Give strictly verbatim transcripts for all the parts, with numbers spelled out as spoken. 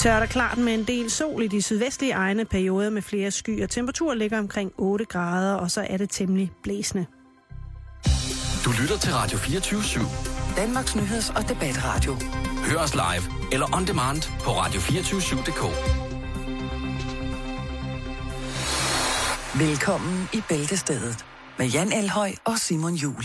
Tørt og klart med en del sol i de sydvestlige egne, perioder med flere skyer. Temperaturen ligger omkring otte grader, og så er det temmelig blæsende. Du lytter til Radio fireogtyve syv. Danmarks nyheds- og debatradio. Hør os live eller on demand på radio to fire syv punktum d k. Velkommen i Bæltestedet med Jan Elhøj og Simon Juhl.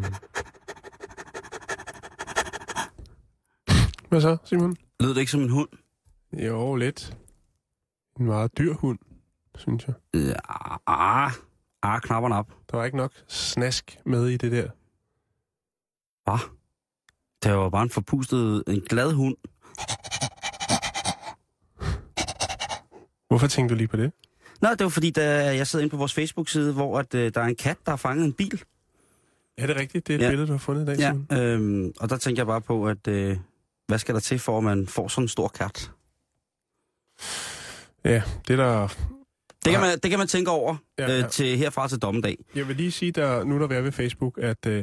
Hvad så, Simon? Lød det ikke som en hund? Jo, lidt. En meget dyr hund, synes jeg. Ja, ah, ah, knapperne op. Der var ikke nok snask med i det der. Hvad? Det var bare en forpustet, en glad hund. Hvorfor tænkte du lige på det? Nå, det var fordi, da jeg sidder inde på vores Facebook-side, hvor at, uh, der er en kat, der har fanget en bil. Ja, det er rigtigt. Det er et ja. billede, du har fundet i dag, Ja, Simon. øhm, og der tænker jeg bare på, at uh, hvad skal der til, for at man får sådan en stor kat? Ja, det der... Det kan man, det kan man tænke over Ja, ja. Øh, til herfra til dommedag. Jeg vil lige sige, der nu der er ved Facebook, at... Øh,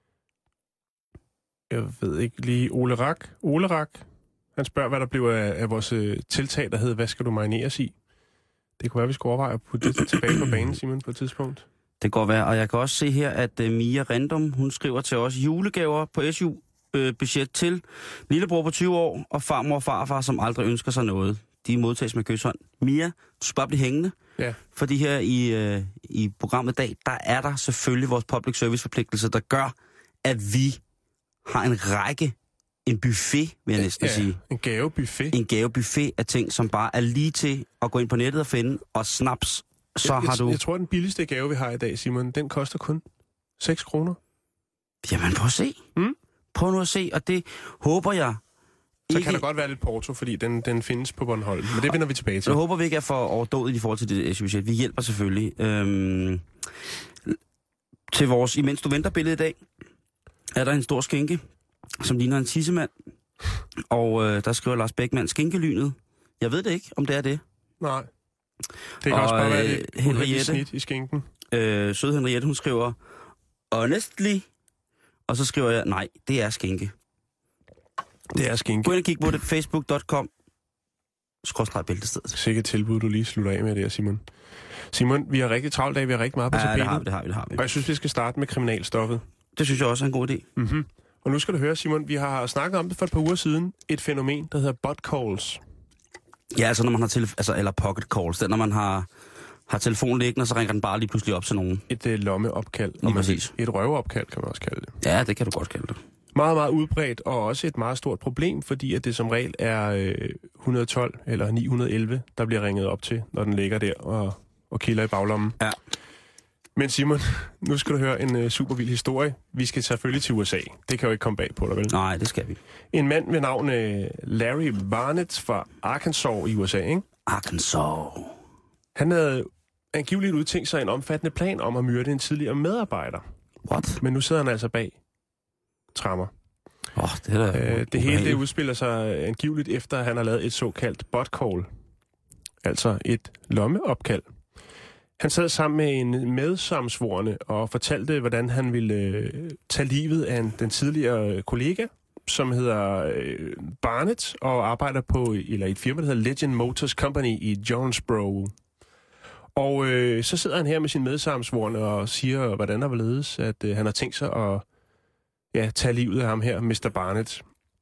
jeg ved ikke lige... Ole Rak, Ole Rak, han spørger, hvad der blev af, af vores øh, tiltag, der hedder, hvad skal du marineres i? Det kunne være, vi skulle overveje at putte det tilbage på banen, Simon, på et tidspunkt. Det kan godt være, og jeg kan også se her, at uh, Mia Random, hun skriver til os julegaver på S U-budget øh, til lillebror på tyve år og farmor og farfar, som aldrig ønsker sig noget. De modtages med kysshånd. Mia, du skal bare blive hængende. Ja. Fordi her i, øh, i programmet i dag, der er der selvfølgelig vores public service forpligtelse, der gør, at vi har en række, en buffet, vil jeg næsten ja, sige. en gavebuffet. En gavebuffet af ting, som bare er lige til at gå ind på nettet og finde, og snaps, så jeg, har du... Jeg, jeg tror, den billigste gave, vi har i dag, Simon, den koster kun seks kroner. Jamen, prøv at se. Mm? Prøv nu at se, og det håber jeg Så ikke... kan der godt være lidt porto, fordi den, den findes på Bornholm. Men det vender vi tilbage til. Jeg håber vi ikke er for overdået i forhold til det S U-budget. Vi hjælper selvfølgelig. Øhm, til vores imens du venter billede i dag, er der en stor skinke, som ligner en tissemand. Og øh, der skriver Lars Bækman, skinkelynet. Jeg ved det ikke, om det er det. Nej. Det kan og, også bare være lidt øh, Henriette, snit i skinken. Øh, søde Henriette, hun skriver, honestly, og så skriver jeg, nej, det er skinke. Det er skinke. Gå ind og kig på det, facebook punktum com, skråstreg bæltestedet. Sikkert tilbud, du lige slutter af med der, Simon. Simon, vi har rigtig travlt dag, vi har rigtig meget på Ja, tapetet. det har vi, det har vi, det har vi. Og jeg synes, vi skal starte med kriminalstoffet. Det synes jeg også er en god idé. Mm-hmm. Og nu skal du høre, Simon, vi har snakket om det for et par uger siden. Et fænomen, der hedder butt calls. Ja, altså når man har telef- altså, eller pocket calls, det er, når man har, har telefonen liggende, så ringer den bare lige pludselig op til nogen. Et øh, lommeopkald. Lige præcis. Et røveopkald, kan man også kalde det. Ja, det kan du godt kalde det. Meget, meget udbredt, og også et meget stort problem, fordi at det som regel er øh, et hundrede og tolv eller ni hundrede og elleve, der bliver ringet op til, når den ligger der og, og kilder i baglommen. Ja. Men Simon, nu skal du høre en øh, super vild historie. Vi skal selvfølgelig til U S A. Det kan jo ikke komme bag på dig, vel? Nej, det skal vi. En mand ved navn øh, Larry Barnett fra Arkansas i U S A, ikke? Arkansas. Han havde angiveligt udtænkt sig en omfattende plan om at myrde en tidligere medarbejder. What? Men nu sidder han altså bag trammer. Åh, oh, det er da Øh, det hele det udspiller sig angiveligt efter, at han har lavet et såkaldt butt call. Altså et lommeopkald. Han sad sammen med en medsamsvorne og fortalte, hvordan han ville øh, tage livet af en, den tidligere kollega, som hedder øh, Barnett, og arbejder på eller i et firma, der hedder Legend Motors Company i Jonesboro. Og øh, så sidder han her med sin medsamsvorne og siger, hvordan der var ledes, at øh, han har tænkt sig at ja, tage livet af ham her, mister Barnett.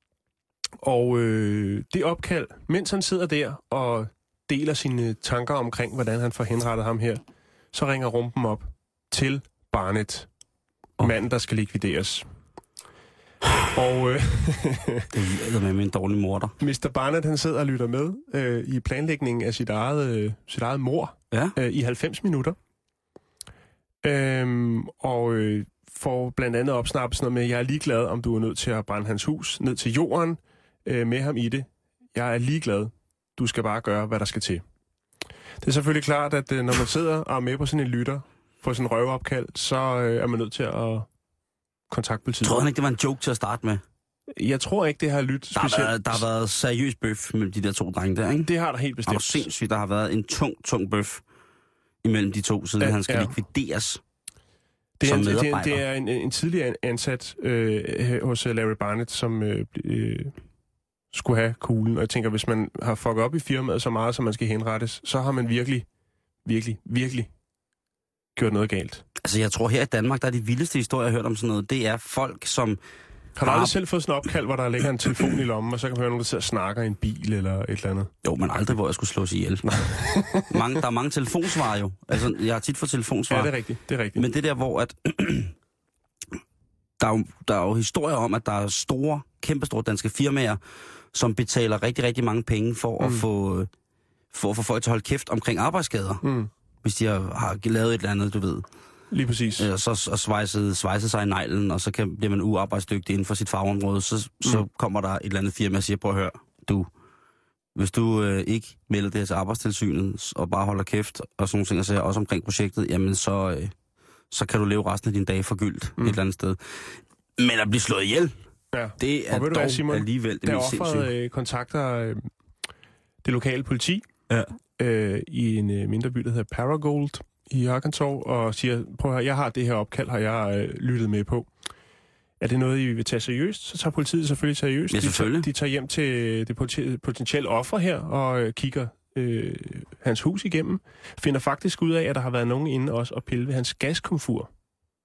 Og øh, det opkald, mens han sidder der og deler sine tanker omkring, hvordan han får henrettet ham her, så ringer rumpen op til Barnett, oh. manden, der skal likvideres. Og øh, det er med en dårlig morder. mister Barnett, han sidder og lytter med øh, i planlægningen af sit eget, øh, sit eget mord ja. øh, i halvfems minutter. Øhm, og øh, får blandt andet opsnappet sådan noget med, jeg er ligeglad, om du er nødt til at brænde hans hus ned til jorden øh, med ham i det. Jeg er ligeglad. Du skal bare gøre, hvad der skal til. Det er selvfølgelig klart, at øh, når man sidder og er med på sådan en lytter, på sådan en røveopkald, så øh, er man nødt til at kontakte politiet. Tror du ikke, det var en joke til at starte med? Jeg tror ikke, det har lyttet der har specielt. Været, der har været seriøs bøf mellem de der to drenge der, ikke? Det har der helt bestemt. Og sindssygt, der har været en tung, tung bøf imellem de to, siden ja, han skal ja. likvideres det er som en, medarbejder. Det er, det er en, en tidligere ansat øh, hos Larry Barnett, som øh, øh, skulle have kuglen. Og jeg tænker, hvis man har fucket op i firmaet så meget, som man skal henrettes, så har man virkelig, virkelig, virkelig gjort noget galt. Altså, jeg tror her i Danmark, der er de vildeste historier, jeg har hørt om sådan noget, det er folk, som... Har du aldrig selv fået sådan en opkald, hvor der ligger en telefon i lommen, og så kan man høre nogen, der sidder og snakker i en bil eller et eller andet? Jo, men aldrig, hvor jeg skulle slås ihjel. mange, der er mange telefonsvar jo. Altså, jeg har tit fået telefonsvar. Ja, det er rigtigt. Det er rigtigt. Men det der, hvor at... der, er jo, der er jo historier om, at der er store, kæmpestore danske firmaer, som betaler rigtig, rigtig mange penge for, mm. at, få, for at få folk til at holde kæft omkring arbejdsskader. Mm. Hvis de har, har lavet et eller andet, du ved. Lige præcis. Og så og svejset, svejset sig i neglen, og så kan, bliver man uarbejdsdygtig inden for sit fagområde. Så, mm. så kommer der et eller andet firma og siger, prøv at høre, du, hvis du øh, ikke melder det her til Arbejdstilsynet, og bare holder kæft, og sådan nogle ting, og så også omkring projektet, jamen så, øh, så kan du leve resten af dine dage forgyldt mm. et eller andet sted. Men at blive slået ihjel, ja. det er dog hvad, Simon, alligevel det mest sindssygt. Der offeret øh, kontakter øh, det lokale politi ja. øh, i en øh, mindre by, der hedder Paragould i Arkansas, og siger, prøv at høre, jeg har det her opkald, har jeg øh, lyttet med på. Er det noget, I vil tage seriøst? Så tager politiet selvfølgelig seriøst. Ja, selvfølgelig. De, tager, de tager hjem til det potentielle offer her, og øh, kigger øh, hans hus igennem. Finder faktisk ud af, at der har været nogen inde også og pille ved hans gaskomfur.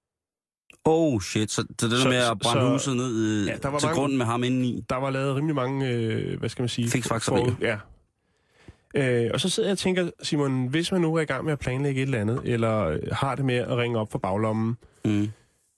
Oh shit, så det der så, med at brænde så, huset ned ja, til mange, grunden med ham indeni. Der var lavet rimelig mange, øh, hvad skal man sige? Fiksfakserier. Ja. Øh, og så sidder jeg og tænker, Simon, hvis man nu er i gang med at planlægge et eller andet, eller har det med at ringe op for baglommen, mm.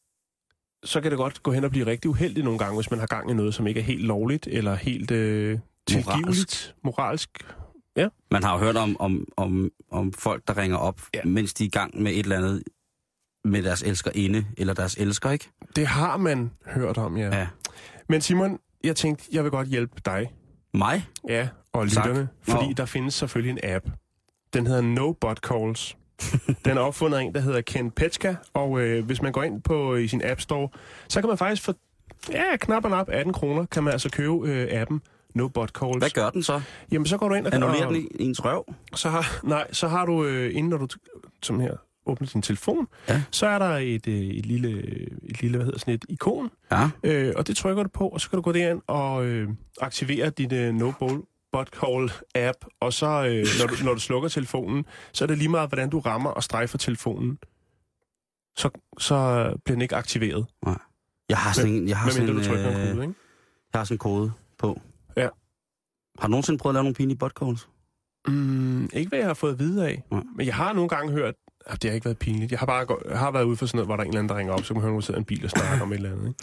så kan det godt gå hen og blive rigtig uheldigt nogle gange, hvis man har gang i noget, som ikke er helt lovligt, eller helt øh, tilgiveligt, moralsk. Ja. Man har jo hørt om, om, om, om folk, der ringer op, ja. mens de er i gang med et eller andet med deres elskerinde, eller deres elsker, ikke? Det har man hørt om, ja. ja. Men Simon, jeg tænkte, jeg vil godt hjælpe dig. Mig? Ja, og lytterne. Fordi Nå. der findes selvfølgelig en app. Den hedder No Bot Calls. Den er opfundet af en, der hedder Ken Petschka, og øh, hvis man går ind på i sin App Store, så kan man faktisk for ja, knap og nap atten kroner, kan man altså købe øh, appen No Bot Calls. Hvad gør den så? Jamen, så går du ind og... Annullerer den i ens røv? Så har, nej, så har du, øh, inden når du som her åbner din telefon, ja. så er der et, øh, et, lille, et lille, hvad hedder sådan et ikon, ja. øh, og det trykker du på, og så kan du gå derind og øh, aktivere dit øh, No Bot Call app, og så, øh, når, du, når du slukker telefonen, så er det lige meget, hvordan du rammer og strejfer telefonen. Så, så bliver den ikke aktiveret. Nej. Jeg har sådan en... Jeg har sådan, du trykker øh, en kode, ikke? Jeg har sådan en kode på. Ja. Har du nogensinde prøvet at lave nogle pinlige bot calls? Mm, ikke hvad jeg har fået at vide af. Ja. Men jeg har nogle gange hørt, at det har ikke været pinligt. Jeg har bare jeg har været ude for sådan noget, hvor der er en eller anden, der ringer op, så kan man høre, at sidder en bil og snakker om et eller andet, ikke?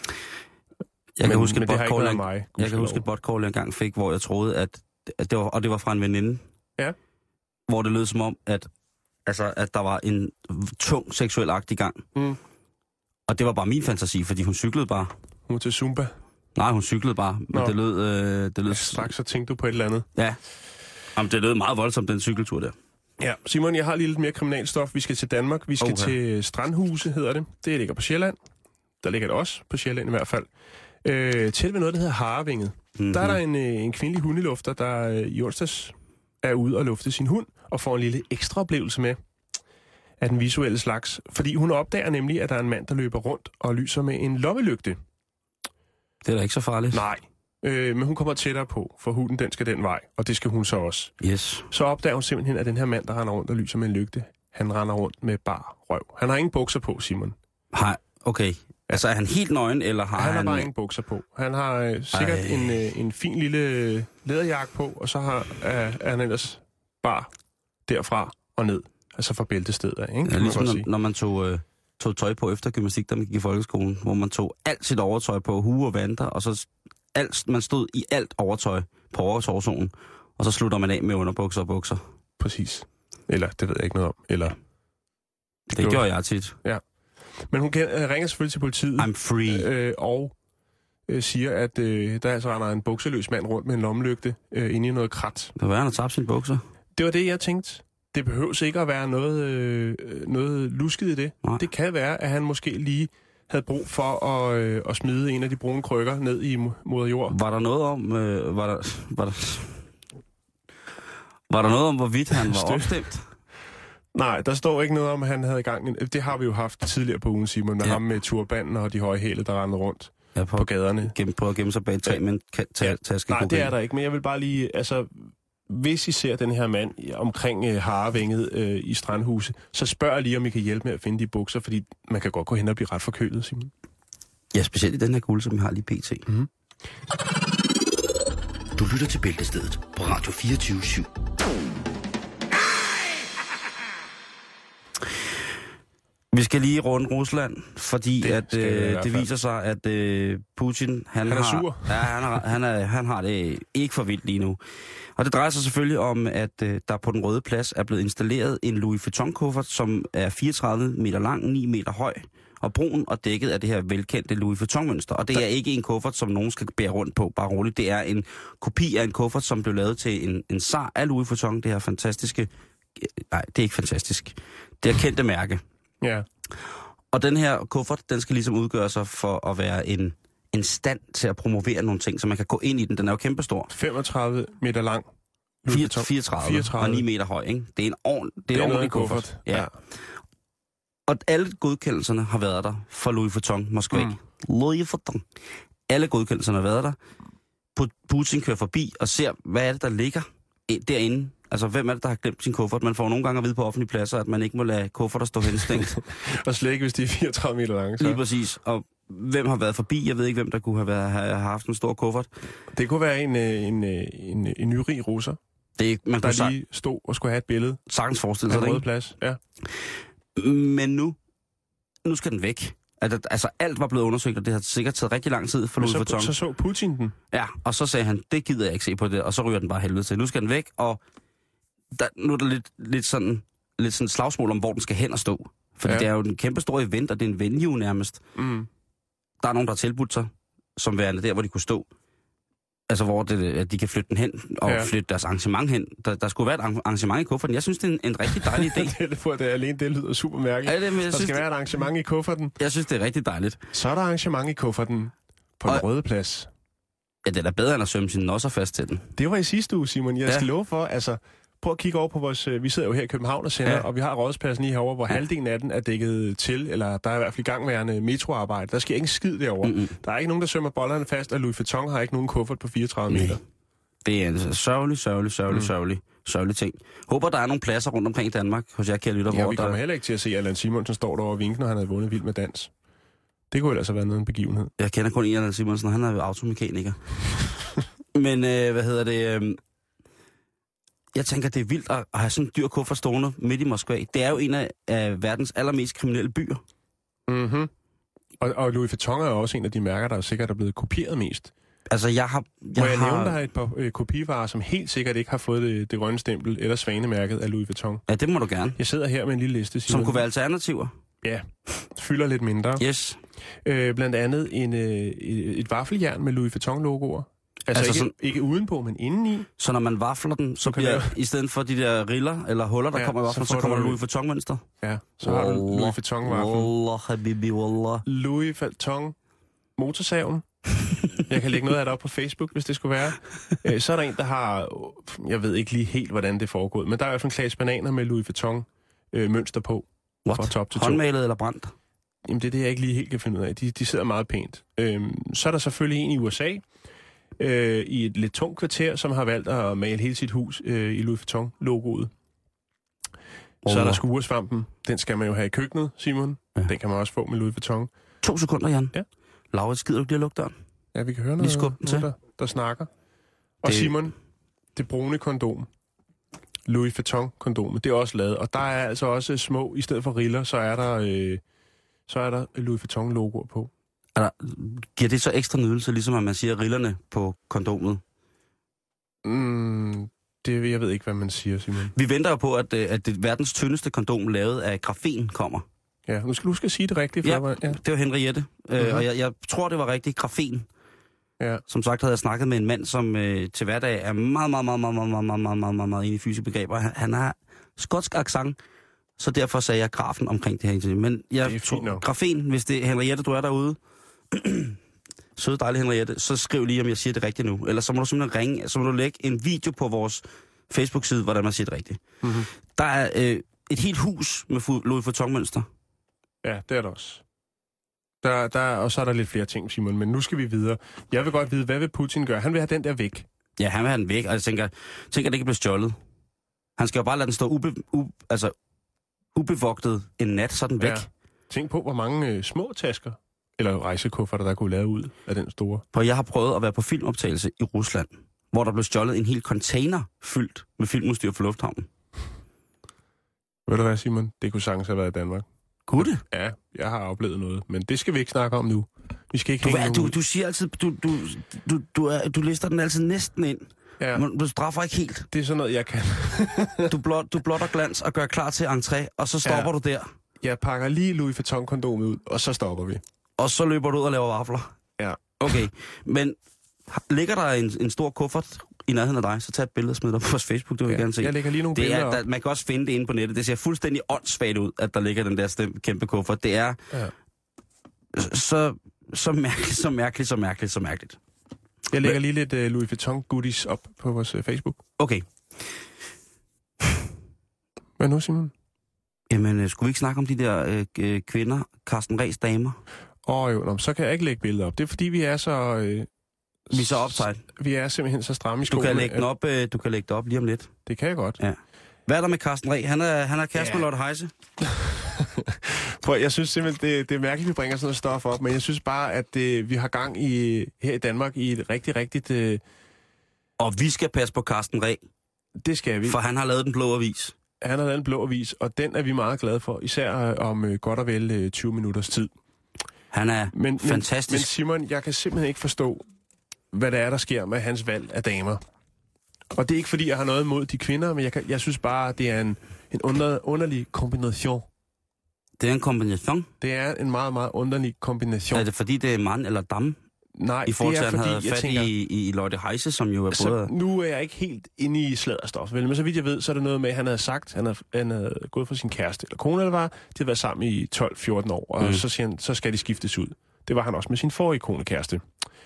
Jeg men, kan huske et bot-call, jeg, mig, jeg kan huske et bot-call, jeg engang fik, hvor jeg troede, at, at det var, og det var fra en veninde, ja. hvor det lød som om, at, altså, at der var en tung seksuel akt i gang. Mm. Og det var bare min fantasi, fordi hun cyklede bare. Hun var til Zumba? Nej, hun cyklede bare, men det lød... Øh, det lød ja, straks så tænkte du på et eller andet. Ja, jamen, det lød meget voldsomt, den cykeltur der. Ja, Simon, jeg har lige lidt mere kriminalstof. Vi skal til Danmark. Vi skal okay. til Strandhuse, hedder det. Det ligger på Sjælland. Der ligger det også på Sjælland i hvert fald. Øh, tæt ved noget, der hedder Harvinget. Mm-hmm. Der er der en, en kvindelig hundelufter, der i onsdags er ude og lufte sin hund, og får en lille ekstra oplevelse med af den visuelle slags. Fordi hun opdager nemlig, at der er en mand, der løber rundt og lyser med en lommelygte. Det er da ikke så farligt. Nej, øh, men hun kommer tættere på, for hunden den skal den vej, og det skal hun så også. Yes. Så opdager hun simpelthen, at den her mand, der render rundt og lyser med en lygte, han render rundt med bar røv. Han har ingen bukser på, Simon. Har, okay. Altså er han helt nøgen, eller har han... Han har han... bare ingen bukser på. Han har øh, sikkert en, øh, en fin lille læderjakke på, og så har, øh, er han ellers bare derfra og ned. Altså fra bæltestedet af, ikke? Ja, ligesom man når, når man tog, øh, tog tøj på efter gymnastik, da man gik i folkeskolen, hvor man tog alt sit overtøj på, hue og vanter, og så alt, man stod i alt overtøj på overtorsonen, og så slutter man af med underbukser og bukser. Præcis. Eller, det ved jeg ikke noget om. Eller... Det, det gjorde jeg tit. Ja. Men hun kan, øh, ringer selvfølgelig til politiet. I'm free. Øh, og øh, siger, at øh, der altså render en bukseløs mand rundt med en lommelygte øh, inde i noget krat. Det var, han har tabt sine bukser. Det var det, jeg tænkte. Det behøves ikke at være noget, øh, noget lusket i det. Nej. Det kan være, at han måske lige havde brug for at, øh, at smide en af de brune krykker ned i moder jord. Var der noget om... Øh, var, der, var, der, var der noget om, hvorvidt han var opstemt? Nej, der står ikke noget om, at han havde gang. Det har vi jo haft tidligere på ugen, Simon, med ja. ham med turbanden og de høje hæle, der rendte rundt. Ja, på, på gaderne. Gennem, prøve at gemme sig bag et træ med en ka- ta- Ja. taske. Nej, kokain. det er der ikke, men jeg vil bare lige, altså, hvis I ser den her mand omkring øh, Harevænget øh, i Strandhuse, så spørg lige, om I kan hjælpe med at finde de bukser, fordi man kan godt gå hen og blive ret forkølet, Simon. Ja, specielt i den her guld, som vi har lige pt. Mm-hmm. Du lytter til Bæltestedet på Radio fireogtyve syv. Vi skal lige runde Rusland, fordi Det at, skal vi i øh, hvert det fald. viser sig, at øh, Putin, han, Han er har, sur. Ja, han, har, han, er, han har det ikke for vildt lige nu. Og det drejer sig selvfølgelig om, at øh, der på den Røde Plads er blevet installeret en Louis Vuitton-kuffert, som er fireogtredive meter lang, ni meter høj og brun og dækket af det her velkendte Louis Vuitton-mønster. Og det er ikke en kuffert, som nogen skal bære rundt på, bare roligt. Det er en kopi af en kuffert, som blev lavet til en, en zar af Louis Vuitton, det her fantastiske... Nej, det er ikke fantastisk. Det er kendte mærke. Ja. Og den her kuffert, den skal ligesom udgøre sig for at være en, en stand til at promovere nogle ting, så man kan gå ind i den. Den er jo kæmpestor. femogtredive meter lang. fireogtredive, fireogtredive og ni meter høj, ikke? Det er en, ordent, det er Det en er noget ordentlig af en kuffert. kuffert. Ja. Og alle godkendelserne har været der for Louis Vuitton Moskva. Mm. Louis Vuitton. Alle godkendelserne har været der. Putin kører forbi og ser, hvad er det, der ligger derinde. Altså, hvem er det, der har glemt sin kuffert? Man får nogle gange at vide på offentlige pladser, at man ikke må lade kufferter stå henstængt. Og slet ikke, hvis de er fireogtredive meter lange. Så. Lige præcis. Og hvem har været forbi? Jeg ved ikke, hvem der kunne have, været, have haft en stor kuffert. Det kunne være en, en, en, en nyrig russer, Det, man der kunne lige stod og skulle have et billede sagtens forestille af sig en det, rød ikke? plads. Ja. Men nu, nu skal den væk. Altså, altså alt var blevet undersøgt, og det har sikkert taget rigtig lang tid for Men Louis så, Vuitton. så så Putin den. Ja, og så sagde han, det gider jeg ikke se på det, og så ryger den bare helvede til. Nu skal den væk, og der, nu er der lidt, lidt sådan lidt sådan slagsmål om, hvor den skal hen og stå. Fordi ja. Det er jo en kæmpe stor event, og det er en venue nærmest. Mm. Der er nogen, der har tilbudt sig, som værende der, hvor de kunne stå. Altså, hvor det, at de kan flytte den hen, og ja. flytte deres arrangement hen. Der, der skulle være et arrangement i kufferten. Jeg synes, det er en, en rigtig dejlig idé. det er det, for, det er alene, det lyder super mærkeligt. Ja, det, men jeg der synes, skal være et arrangement i kufferten. Jeg synes, det er rigtig dejligt. Så er der arrangement i kufferten på og, den røde plads. Ja, det er da bedre, end at sømme sin nosser fast til den. Det var i sidste uge, Simon. Jeg ja. skal love for, altså... Prøv at kigge over på vores... Vi sidder jo her i København og sender, ja. og vi har rådspladsen lige herovre, hvor ja. halvdelen af den er dækket til, eller der er i hvert fald igangværende metroarbejde. Der sker ikke en skid derovre. Mm-hmm. Der er ikke nogen, der sømmer bollerne fast, og Louis Vuitton har ikke nogen kuffert på fireogtredive meter. Nej. Det er en sørgelig, sørgelig, sørgelig, mm. sørgelig, sørgelig ting. Håber, der er nogle pladser rundt omkring i Danmark, hos jer, kære lytter. Ja, hvor vi der... kommer heller ikke til at se, at Allan Simonsen står derovre og vinker, når han havde vundet Vild med Dans. Det kunne ellers have været noget en begivenhed. Jeg kender kun Allan Simonsen, og han er automekaniker. Men, øh, hvad hedder det... Øh... Jeg tænker, det er vildt at have sådan en dyr kuffert stående midt i Moskva. Det er jo en af, af verdens allermest kriminelle byer. Mhm. Og, og Louis Vuitton er jo også en af de mærker, der sikkert er blevet kopieret mest. Altså, jeg har... Jeg Må jeg har... nævne dig et par øh, kopivarer, som helt sikkert ikke har fået det, det grønne stempel eller svanemærket af Louis Vuitton? Ja, det må du gerne. Jeg sidder her med en lille liste, Simon. Som kunne være alternativer? Ja, fylder lidt mindre. Yes. Øh, blandt andet en, øh, et, et vaffeljern med Louis Vuitton-logoer. Altså, altså ikke, sådan, ikke udenpå, men indeni. Så når man vafler den, så bliver, lave... i stedet for de der riller eller huller, der ja, kommer i vaflen, så, så kommer der Louis Vuitton-mønster. Ja, så har du Louis Vuitton-vaffel. Wallah, habibi, wallah. Louis Vuitton motorsaven. Jeg kan lægge noget af det op på Facebook, hvis det skulle være. Så er der en, der har... Jeg ved ikke lige helt, hvordan det foregår, men der er i hvert fald en klasse bananer med Louis Vuitton-mønster på. What? Fra top til to. Håndmalet eller brændt? Jamen, det er det, jeg ikke lige helt kan finde ud af. De, de sidder meget pænt. Øhm, så er der selvfølgelig en i U S A, øh, i et lidt tungt kvarter, som har valgt at male hele sit hus øh, i Louis Vuitton-logoet. Oh. Så er der skuresvampen. Den skal man jo have i køkkenet, Simon. Ja. Den kan man også få med Louis Vuitton. To sekunder, Jan. Ja. Laurits, gider du lige at lukke døren? Ja, vi kan høre noget, noget der, der snakker. Og det... Simon, det brune kondom. Louis Vuitton-kondomet, det er også lavet. Og der er altså også små, i stedet for riller, så er der, øh, så er der Louis Vuitton-logoer på. Der, giver det så ekstra nydelse, ligesom at man siger rillerne på kondomet? Mm, det, jeg ved ikke, hvad man siger, Simon. Vi venter jo på, at, at det verdens tyndeste kondom lavet af grafen kommer. Ja, nu skal du huske at sige det rigtigt. Ja, for ja, det var Henriette. Uh-huh. Øh, og jeg, jeg tror, det var rigtigt grafen. Ja. Som sagt havde jeg snakket med en mand, som øh, til hverdag er meget, meget, meget, meget, meget, meget, meget, meget, meget, meget, meget inde i fysiske begreber. Han, han har skotsk accent, så derfor sagde jeg grafen omkring det her interview. Men jeg tror, grafen, hvis det er Henriette, du er derude, søde dejlige Henriette, så skriv lige, om jeg siger det rigtigt nu. Eller så må du simpelthen ringe, så må du lægge en video på vores Facebook-side, hvordan man siger det rigtigt. Mm-hmm. Der er øh, et helt hus med Louis Vuitton-mønster. Ja, det er der også. Der, der, og så er der lidt flere ting, Simon, men nu skal vi videre. Jeg vil godt vide, hvad vil Putin gøre? Han vil have den der væk. Ja, han vil have den væk, og jeg tænker, tænker, at det ikke bliver stjålet. Han skal jo bare lade den stå ube, ube, altså, ubevogtet en nat, så den væk. Ja. Tænk på, hvor mange øh, små tasker, eller rejsekufferter, der kunne lave ud af den store. For jeg har prøvet at være på filmoptagelse i Rusland, hvor der blev stjålet en hel container fyldt med filmudstyr for lufthavnen. Ved du hvad, Simon? Det kunne sagtens have været i Danmark. Kunne det? Ja, jeg har oplevet noget, men det skal vi ikke snakke om nu. Vi skal ikke du, hænge du, du siger altid, du, du, du, du, er, du lister den altid næsten ind, ja. Men du straffer ikke helt. Det er sådan noget, jeg kan. du, blot, du blotter glans og gør klar til entré, og så stopper ja. du der. Jeg pakker lige Louis Vuitton-kondomet ud, og så stopper vi. Og så løber du ud og laver vafler? Ja. Okay, men ligger der en, en stor kuffert i nærheden af dig, så tag et billede og smid dig på vores Facebook, det vil ja, jeg gerne se. Jeg lægger lige nogle det billeder er, der, man kan også finde det inde på nettet. Det ser fuldstændig åndssvagt ud, at der ligger den der stem, kæmpe kuffert. Det er ja. så, så mærkeligt, så mærkeligt, så mærkeligt, så mærkeligt. Jeg lægger lige lidt uh, Louis Vuitton goodies op på vores uh, Facebook. Okay. Hvad nu, Simon? Jamen, uh, skulle vi ikke snakke om de der uh, kvinder, Carsten Rehs damer? Åh oh, jo, nå, så kan jeg ikke lægge billeder op. Det er fordi, vi er så... Uh, vi er så optaget. Vi er simpelthen så stramme i skoene. Du kan lægge den op, uh, du kan lægge det op lige om lidt. Det kan jeg godt. Ja. Hvad er der med Carsten Reh? Han er, han er kæreste ja. med Lotte Heise. Prøv, jeg synes simpelthen, det, det er mærkeligt, at vi bringer sådan noget stof op, men jeg synes bare, at det, vi har gang i her i Danmark i et rigtig, rigtigt... Uh... Og vi skal passe på Carsten Reh. Det skal vi. For han har lavet den blå avis. Han har lavet en blå avis, og den er vi meget glade for, især om uh, godt og vel uh, tyve minutters tid. Han er men, fantastisk. Men, men Simon, jeg kan simpelthen ikke forstå, hvad det er, der sker med hans valg af damer. Og det er ikke, fordi jeg har noget imod de kvinder, men jeg, kan, jeg synes bare, det er en, en under, underlig kombination. Det er en kombination? Det er en meget, meget underlig kombination. Er det fordi, det er mand eller dam? Nej, I forhold til, det er han fordi, havde jeg fat tænker... i, i Lotte Heise, som jo er så både... Nu er jeg ikke helt inde i sladderstof, vel? Men så vidt jeg ved, så er det noget med, at han havde sagt, han havde, han havde gået for sin kæreste eller kone, eller var, de havde været sammen i tolv fjorten år, og mm. så siger han, så skal de skiftes ud. Det var han også med sin forrige kone kæreste.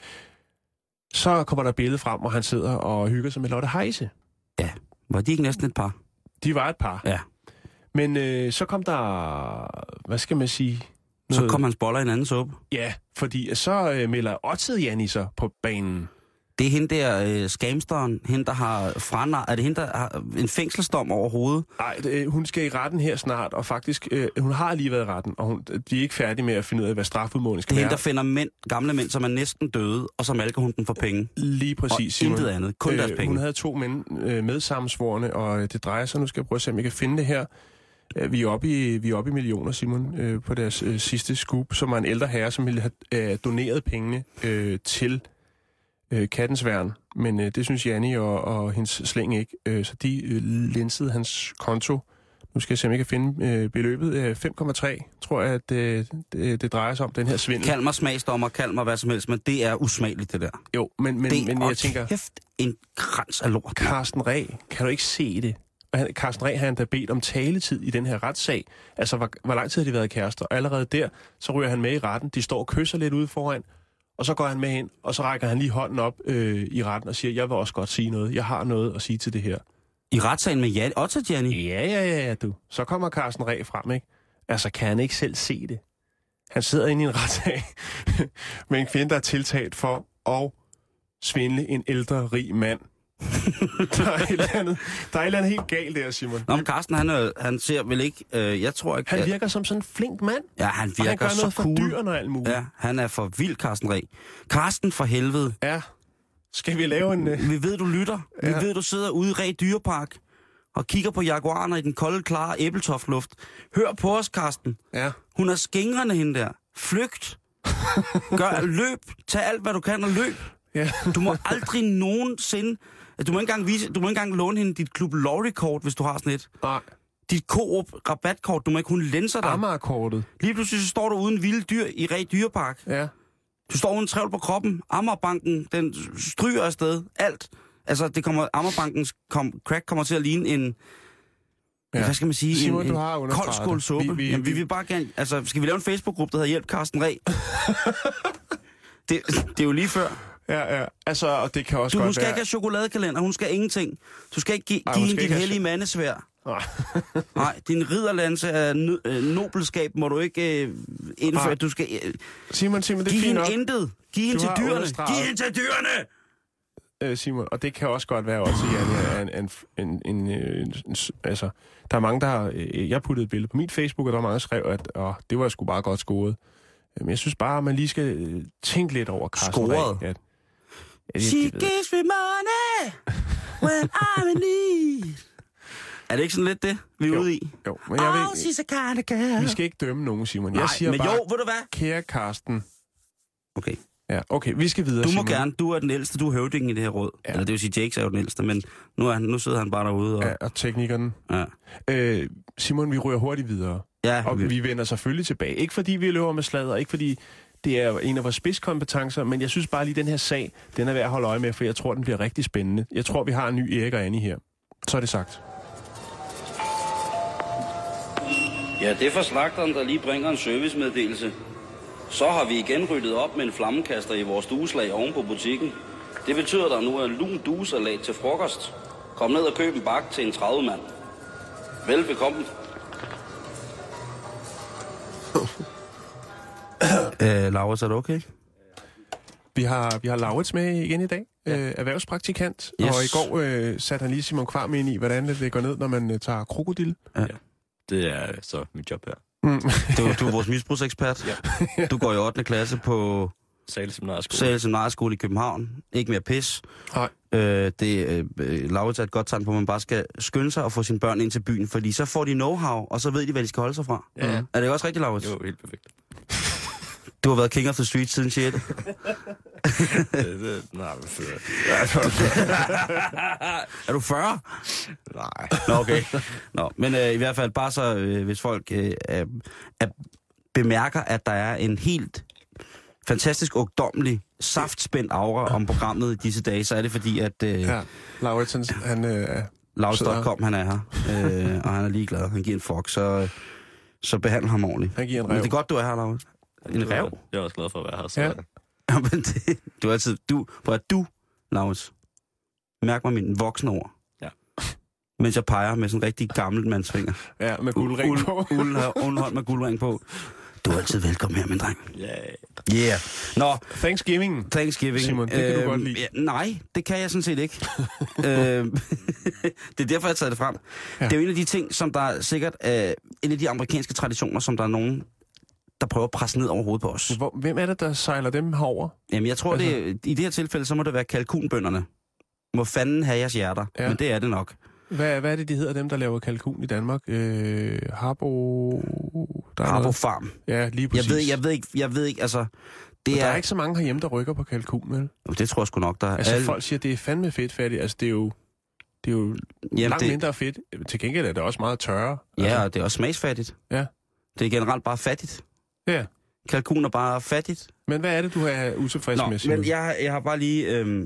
Så kommer der et billede frem, hvor han sidder og hygger sig med Lotte Heise. Ja, var de ikke næsten et par? De var et par. Ja. Men øh, så kom der, hvad skal man sige... Noget... Så kom hans boller i en anden suppe? Ja, fordi så øh, melder Otzed Janni sig på banen. Det er hende der, øh, scamsteren, hende der har franar... Er det hende, der har en fængselsdom over hovedet? Nej, øh, hun skal i retten her snart, og faktisk, øh, hun har lige været i retten, og hun, de er ikke færdige med at finde ud af, hvad strafudmåling skal være. Det er hende, der finder mænd, gamle mænd, som er næsten døde, og så malker hun dem for penge. Lige præcis, og Simon. intet andet, kun øh, deres penge. Hun havde to mænd øh, med sammensvorne, og det drejer sig, nu skal jeg prøve at se, om jeg kan finde det her. Vi er oppe i, vi er oppe i millioner, Simon, øh, på deres øh, sidste scoop, som er en ældre herre, som ville have øh, doneret pengene øh, til øh, Kattens Værn. Men øh, det synes Janni og, og hendes slæng ikke. Øh, så de øh, linsede hans konto. Nu skal jeg se, om jeg kan finde øh, beløbet. Øh, fem komma tre, tror jeg, at øh, det, det drejer sig om, den her svindel. Kald mig smagsdommer, kald mig hvad som helst, men det er usmageligt, det der. Jo, men, men, det men jeg tænker... kæft en krans af lort. Carsten Reh, kan du ikke se det? Carsten Reh har han da bedt om taletid i den her retssag. Altså, hvor, hvor lang tid har de været kærester? Og allerede der, så ryger han med i retten. De står og kysser lidt ude foran, og så går han med ind, og så rækker han lige hånden op øh, i retten og siger, jeg vil også godt sige noget. Jeg har noget at sige til det her. I retssagen med Jan, Otzed Janni? Ja, ja, ja, ja, du. Så kommer Carsten Reh frem, ikke? Altså, kan han ikke selv se det? Han sidder inde i en retssag med en kvinde, der er tiltalt for at svindle en ældre, rig mand. der, er et eller andet, der er et eller andet helt galt der, Simon. Nå, men Carsten, han, er, han ser vel ikke... Øh, jeg tror ikke... Han virker som sådan en flink mand. Ja, han virker han gør så noget cool. for dyrene og alt muligt. Ja, han er for vild, Carsten Reh. Carsten, for helvede. Ja. Skal vi lave en... Uh... Vi ved, du lytter. Ja. Vi ved, du sidder ude i Reh Dyrepark og kigger på jaguarerne i den kolde, klare æbletofluft. Hør på os, Carsten. Ja. Hun er skingrende, hende der. Flygt. Gør løb. Tag alt, hvad du kan og løb. Ja. Du må aldrig nogensinde... Du må ikke engang, vise, du må ikke engang låne hende dit Club Lorry-kort, hvis du har sådan et. Nej. Dit Coop rabatkort, du må ikke, hun lænser dig. Amager-kortet. Lige pludselig så står du uden vilde dyr i Reh Dyrepark. Ja. Du står uden trævl på kroppen. Amagerbanken, den stryger afsted. Alt. Altså, det kommer, Amagerbankens kom, crack kommer til at ligne en... Ja. Hvad skal man sige? Simon, en, du har en kold skål suppe. Vi, vi, Jamen, vi vil bare gerne... Altså, skal vi lave en Facebook-gruppe, der hedder Hjælp Carsten Reh? det, det er jo lige før. Ja, ja. Altså, og det kan også du, godt hun skal være... ikke have chokoladekalender, hun skal ingenting. Du skal ikke give, Ej, give hende dit hellige have... mandesvær. Nej, din ridderlanse af n- nobelskab må du ikke øh, indføre. Nej. Du skal øh, Simon, Simon, det er give fint hende nok. intet. Giv hende Du til har dyrene. understreget- Giv hende til dyrene! Øh, Simon, og det kan også godt være også, Jan, en, en, en, en, en, en, altså, der er mange, der har, øh, jeg puttede et billede på min Facebook, og der var mange, der skrev, at åh, det var sgu bare godt scoret. Men jeg synes bare, at man lige skal øh, tænke lidt over Carsten Scoret? Reh, at, at, She det, det, gives me money when I'm in need. Er det ikke sådan lidt det, vi er Jo. ude i? jo, men jeg Oh, vil, she's a kind of girl. vi skal ikke dømme nogen, Simon. Jeg Nej, siger men bare, jo, ved du hvad? kære Carsten. Okay. Ja, okay, vi skal videre, Du må Simon. gerne, du er den ældste, du er høvdingen i det her råd. Ja. Eller det vil sige, Jakes er jo den ældste, men nu, er han, nu sidder han bare derude. Og, Ja, og teknikeren. ja. Øh, Simon, vi ryger hurtigt videre. Ja, Og vi, vi vender selvfølgelig tilbage. Ikke fordi vi løber med sladder, ikke fordi det er en af vores spidskompetencer, men jeg synes bare lige, den her sag, den er værd at holde øje med, for jeg tror, den bliver rigtig spændende. Jeg tror, vi har en ny Erik og Annie her. Så er det sagt. Ja, det er for slagteren, der lige bringer en servicemeddelelse. Så har vi igen ryddet op med en flammekaster i vores dueslag oven på butikken. Det betyder, at der nu er en lun duesalat til frokost. Kom ned og køb en bakke til en tredive mand. Velbekomme. øh, Laura, er det okay? Vi har, vi har Laurits med igen i dag, ja. øh, erhvervspraktikant, Yes. og i går øh, satte han lige Simon Kvam ind i, hvordan det går ned, når man øh, tager krokodil. Ja. Det er så mit job her. Mm. Du, du er vores misbrugsekspert. Ja. Du går i ottende klasse på Sale Seminarskole. Sale Seminarskole i København. Ikke mere pis. Nej. Øh, det øh, Laurits er et godt tegn på, at man bare skal skynde sig og få sine børn ind til byen, fordi så får de know-how, og så ved de, hvad de skal holde sig fra. Ja, ja. Er det også rigtigt, Laurits? Jo, helt perfekt. Du har været king of the street siden sjette. det, det, nej, men for, Er du fyrre? nej. Nå, okay. Nå, men øh, i hvert fald bare så, øh, hvis folk øh, er, er, bemærker, at der er en helt fantastisk ungdommelig, saftspændt aura om programmet i disse dage, så er det fordi, at øh, Ja, Laurits, han, han øh, er... Laurits sidder- kom, han er her, øh, og han er ligeglad. Han giver en fuck, så, så behandler ham ordentligt. Han giver en Men rev. det er godt, du er her, Laurits. En rev? Jeg er også glad for at være her. Så, Ja. ja. Jamen, det, du er altid... Du, hvor er du, Laurits? Mærk mig mine voksne ord. Ja. Mens jeg peger med sådan en rigtig gammel mandsfinger. Ja, med guldring Uld- på. Uld, uld, med guldring på. Du er altid velkommen her, min dreng. Yeah. Yeah. Nå, Thanksgiving. Thanksgiving. Simon, det kan du godt lide. Ja, nej, det kan jeg sådan set ikke. øh, det er derfor, jeg har taget det frem. Ja. Det er jo en af de ting, som der er sikkert er en af de amerikanske traditioner, som der er nogen, der prøver at presse ned over hovedet på os. Hvor, hvem er det, der sejler dem herover? Jamen, jeg tror, altså... det, i det her tilfælde, så må det være kalkunbønderne. Må fanden have jeres hjerter, ja. Men det er det nok. Hvad, hvad er det, de hedder, dem, der laver kalkun i Danmark? Øh, Harbo... Der er Harbo noget- Farm. Ja, lige præcis. Jeg ved, jeg ved ikke, jeg ved ikke, altså... Det Der er, er ikke så mange herhjemme, der rykker på kalkun, vel? Jamen, det tror jeg sgu nok, der er. Altså, Alle- folk siger, det er fandme fedt fattigt. Altså, det er jo, det er jo Jamen, langt det- mindre fedt. Til gengæld er det også meget tørre. Ja, og det er også smagsfattigt. Ja. Det er generelt bare fattigt. Ja. Kalkun er bare fattigt. Men hvad er det, du er utilfreds Nå, med, Simon? men jeg, jeg har bare lige... Øhm,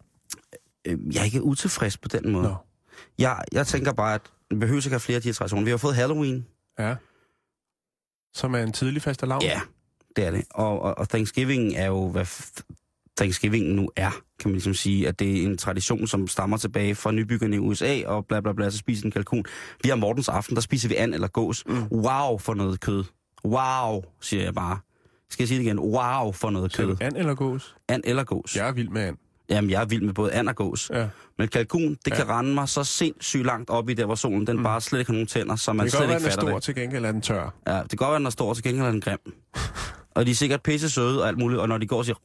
øhm, jeg er ikke utilfreds på den måde. Nå. Jeg, jeg tænker bare, at vi behøver ikke have flere af de her traditioner. Vi har fået Halloween. Ja. Som er en tidlig fastelavn? Ja, det er det. Og, og, og Thanksgiving er jo, hvad f- Thanksgiving nu er, kan man ligesom sige, at det er en tradition, som stammer tilbage fra nybyggerne i U S A, og bla bla bla, så spiser en kalkun. Vi har Mortens aften, der spiser vi and eller gås. Mm. Wow for noget kød. Wow, siger jeg bare. Skal jeg sige det igen? Wow for noget Siger kød. du and eller gås? And eller gås. Jeg er vild med and. Jamen, jeg er vild med både and og gås. Ja. Men kalkun, det Ja. kan rende mig så sindssygt langt op i der, hvor solen den mm. bare slet ikke har nogen tænder, så man Det kan slet godt være, ikke den er fatter stor, det. til gengæld er den tør. Ja, det kan godt være, den er stor, til gengæld er den grim. Og de er sikkert pisse søde og alt muligt, og når de går og siger...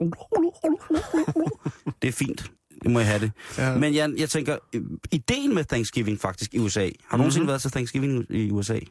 Det er fint. Det må jeg have det. Ja. Men jeg, jeg tænker, øh, ideen med Thanksgiving faktisk i U S A. Har du mm-hmm. nogensinde været til Thanksgiving i U S A?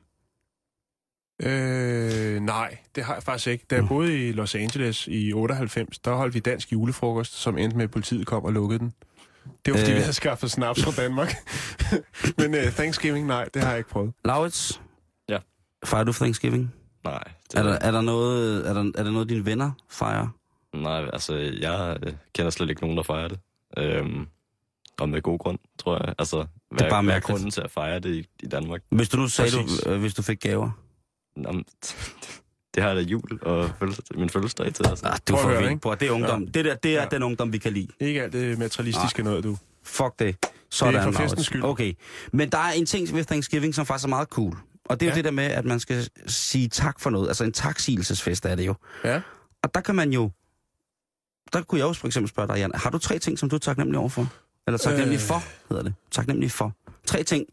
Øh, nej, det har jeg faktisk ikke. Da jeg boede i Los Angeles i otteoghalvfems, der holdt vi dansk julefrokost, som endte med, at politiet kom og lukkede den. Det var fordi, øh... vi havde skaffet snaps fra Danmark. Men uh, Thanksgiving, nej, det har jeg ikke prøvet. Laurits? Ja. Fejrer du Thanksgiving? Nej. Det Er der, er, der noget, er, der, er der noget, dine venner fejrer? Nej, altså, jeg øh, kender slet ikke nogen, der fejrer det. Øhm, og med god grund, tror jeg. Altså, hvad, bare hvad er mærkeligt. grunden til at fejre det i, i Danmark? Hvis du nu sagde, Præcis. du, øh, hvis du fik gaver. Jamen, det har jeg da jul og fødselsdag, min fødselsdag til. Altså. Ah, du Prøv at får høre, vildt ikke? på. Det er ungdom. Ja. Det der, det er ja. den ungdom, vi kan lide. Ikke alt det materialistiske noget, du. Fuck det. Sådan, det er for Maurits. festens skyld. Okay, men der er en ting ved Thanksgiving, som faktisk er meget cool. Og det er ja. jo det der med, at man skal sige tak for noget. Altså en taksigelsesfest er det jo. Ja. Og der kan man jo... Der kunne jeg også for eksempel spørge dig, Jan. Har du tre ting, som du er taknemmelig overfor? Eller taknemmelig øh... for, hedder det. Taknemmelig for. Tre ting.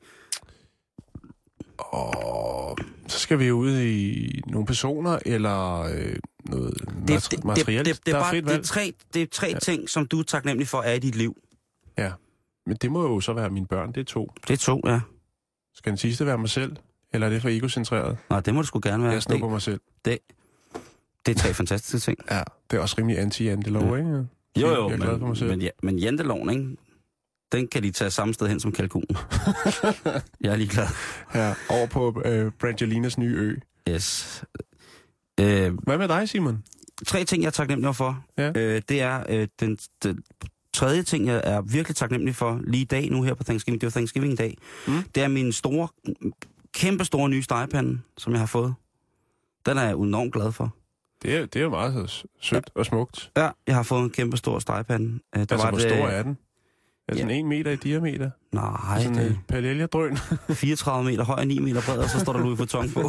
Og så skal vi ud i nogle personer, eller øh, noget det, det, materielt. Det, det, det, der er er bare, frit det er valg. tre, det er tre ja. ting, som du er taknemmelig for, er i dit liv. Ja, men det må jo så være mine børn. Det er to. Det er to, ja. Skal den sidste være mig selv? Eller er det for egocentreret? Nej, det må det sgu gerne være. Jeg snupper mig selv. Det, det er tre fantastiske ting. Ja, det er også rimelig anti-jantelov, ja. ikke? Jo, jo, jeg er glad for mig selv. men, men, men janteloven, ikke? Den kan de tage samme sted hen som kalkunen. Jeg er ligeglad. Ja, over på øh, Brangelinas nye ø. Yes. Øh, Hvad med dig, Simon? Tre ting, jeg er taknemmelig for. Ja. Øh, det er øh, den, den tredje ting, jeg er virkelig taknemmelig for lige i dag, nu her på Thanksgiving. Det er Thanksgiving-dag. Mm. Det er min store, kæmpe store nye stegepande, som jeg har fået. Den er jeg enormt glad for. Det er, det er jo meget sødt ja. og smukt. Ja, jeg har fået en kæmpe stor stegepande. Der altså, var hvor det, stor er den? Er det sådan ja. en meter i diameter? Nej, sådan det en paleljedrøn. fireogtredive meter høj og ni meter bred, og så står der Louis Vuitton på.